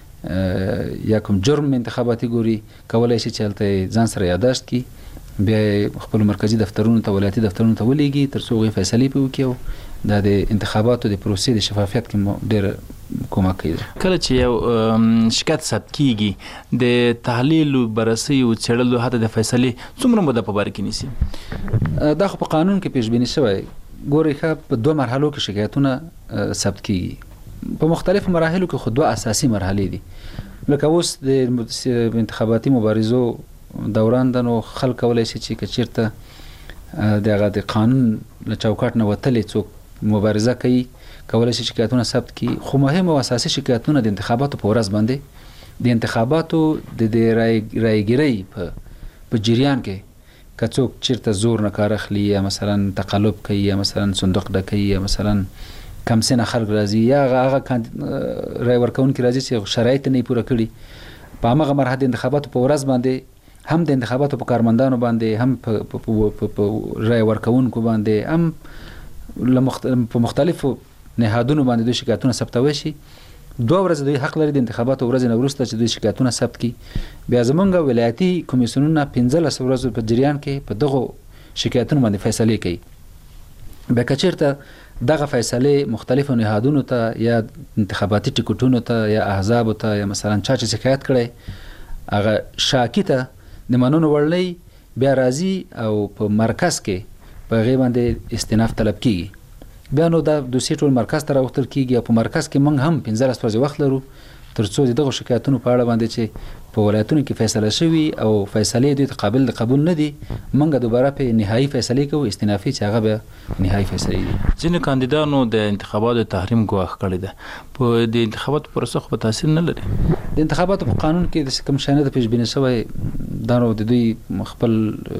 یا کوم جرم انتخاباتي ګوري کولای شي چې هلته ځان سره یاداشت کی بیا خپل مرکزی دفترونو ته ولایتي دفترونو ته ولېږي تر څو غوښه فیصله وکړي دا د انتخاباتو د پروسې د شفافیت کې ډېر کومک کوي. کله چې یو شکایت ثبت کیږي د تحلیل بررسي او څېړلو حتی د فیصلې څومره موده په باره کې نیسي؟ دا خو په قانون کې پیش بینی شوی. ګورئ ښه په 2 مرحلو کې شکایتونه ثبت کیږي. په مختلفو مراحلو کې خو 2 اساسي مرحلې دي. لکه اوس د انتخاباتي مبارزو دوران د نو خلک کولای شي چې چیرته د قانون له چوکاټ نه وتلې څوک مبارزه کوي کولای شي شکایتونه ثبت کړي. خو مهم او اساسي شکایتونه د انتخاباتو په ورځ باندې د انتخاباتو د رایګیرۍ په جریان کې که څوک چیرته زور نه کار اخلي یا مثلا تقلب کوي یا مثلا صندوق ډکوي یا مثلا کم سنه خلک راځي یا هغه رای ورکوونکي راځي چې شرایط نه پوره کړي په هغه مرحله د انتخاباتو په ورځ باندې هم د انتخاباتو په کارمندانو باندې هم په رای ورکوونکو باندې هم په مختلفو نهادونو باندې دوی شکایتونه ثبتوي شي. 2 ورځې دوی حق لري د انتخاباتو ورځې نه وروسته چې دوی شکایتونه ثبت کړي. بیا زمونږ ولایتي کمیسیونونه 15 ورځې په جریان کې په دغه شکایتونو باندې فیصله کوي. بیا که چیرته دغه فیصله مختلفو نهادونو ته یا انتخاباتي ټیکټونو ته یا احزابو ته یا مثلا چا چې شکایت کړي هغه شاکی ته د منونو وړلې بیا راځي او په مرکز کې په غي باندې استئناف طلب کیږي. بیا نو دا دوسیه ټول مرکز ته راوړل کیږي او په مرکز کې موږ هم 15 ورځې وخت لرو تر څو دغه شکایتونو په اړه باندې چې په ولایتونو کې فیصله شوي او فیصله دوی قابل د قبول نه دي موږ دوباره په نهایی فیصله کوو استئنافي چې هغه به نهایی فیصله دي. ځینې کاندیدانو د انتخاباتو تحریم ګواښ کړی ده په د انتخاباتو پروسه خو تاثیر نه لري. د انتخاباتو په قانون کې د کوم شانه د پیش بینی شوی دا نو د دوی خپل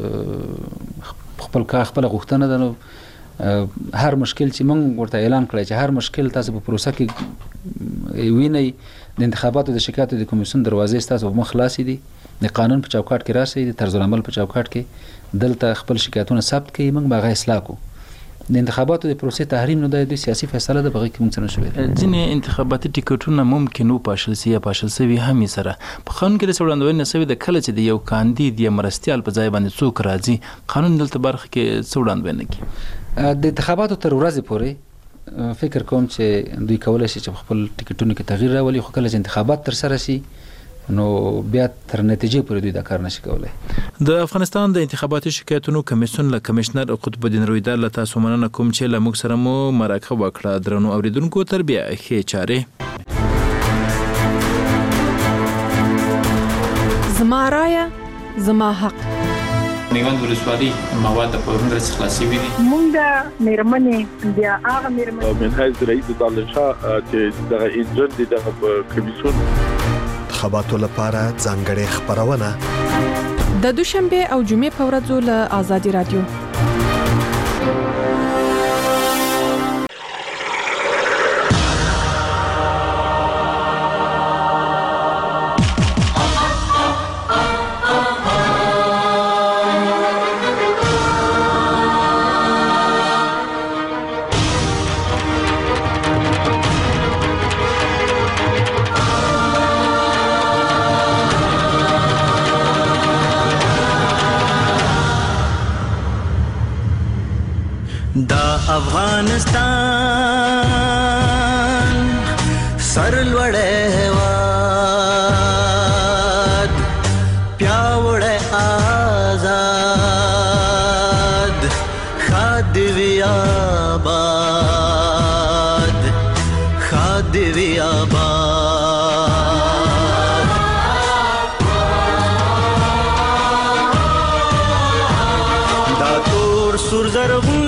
غوښتنه ده. نو هر مشکل چې موږ ورته اعلان کړی چې هر مشکل تاسو په پروسه کې وینئ د انتخاباتو د شکایتو د کمیسیون دروازې تاسو په مخ خلاصې دي د قانون په چوکاټ کې راشي د طرز العمل په چوکاټ کې دلته خپل شکایتونه ثبت کړئ موږ به هغه اصلاح کوو. د انتخاباتو د پروسې تحریم نه د سیاسي فیصله د بغیر کې موږ څنګه شوی. ځینې انتخاباتي ټیکټونه ممکن و پاشل سي یا پاشل سوي هم سره په قانون کې د وړاندوینې سوي د کله چې د یو کاندید یا مرستيال په ځای باندې څوک راځي قانون دلته برخه کې وړاندوینه کوي. د انتخاباتو تر ورځې پورې فکر کوم چې دوی کولای شي چې خپل ټیکټونو کې تغییر راولي خو کله چې انتخابات تر سره شي نو بیا تر نتیجې پورې دوی دا کار نشي کولای. د افغانستان د انتخاباتي شکایتونو کمیسیون له کمشنر قطب الدین رویدار له تاسو مننه کوم چې له موږ سره مو مرکه وکړه. درنو اوریدونکو تر بیا ښې چارې. زما رایه زما حق. نیوند ولسوالي مواد په هنر څخه خلاصي وي. مونږه مېرمنې بیا هغه مېرمنې من حیث رئیس دالشا چې دغه انجن دي دغه کمیسیون خبراتو لپاره ځانګړې خبرونه د دوشنبه او جمعې په ورځو له آزادي رادیو. افغانستان سرلوړې هېواد پیاوړی آزاد ښاد دې وي آباد ښاد دې وي آباد دا تور سور زرغون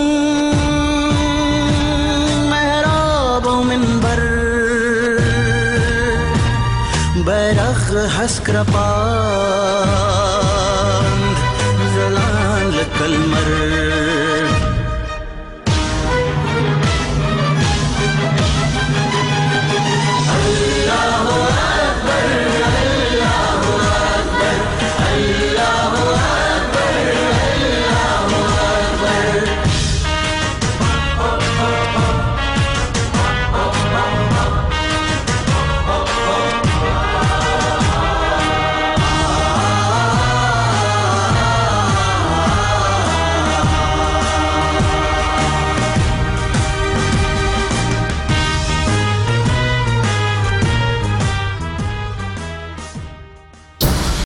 حسک رپاند زلان لکلمر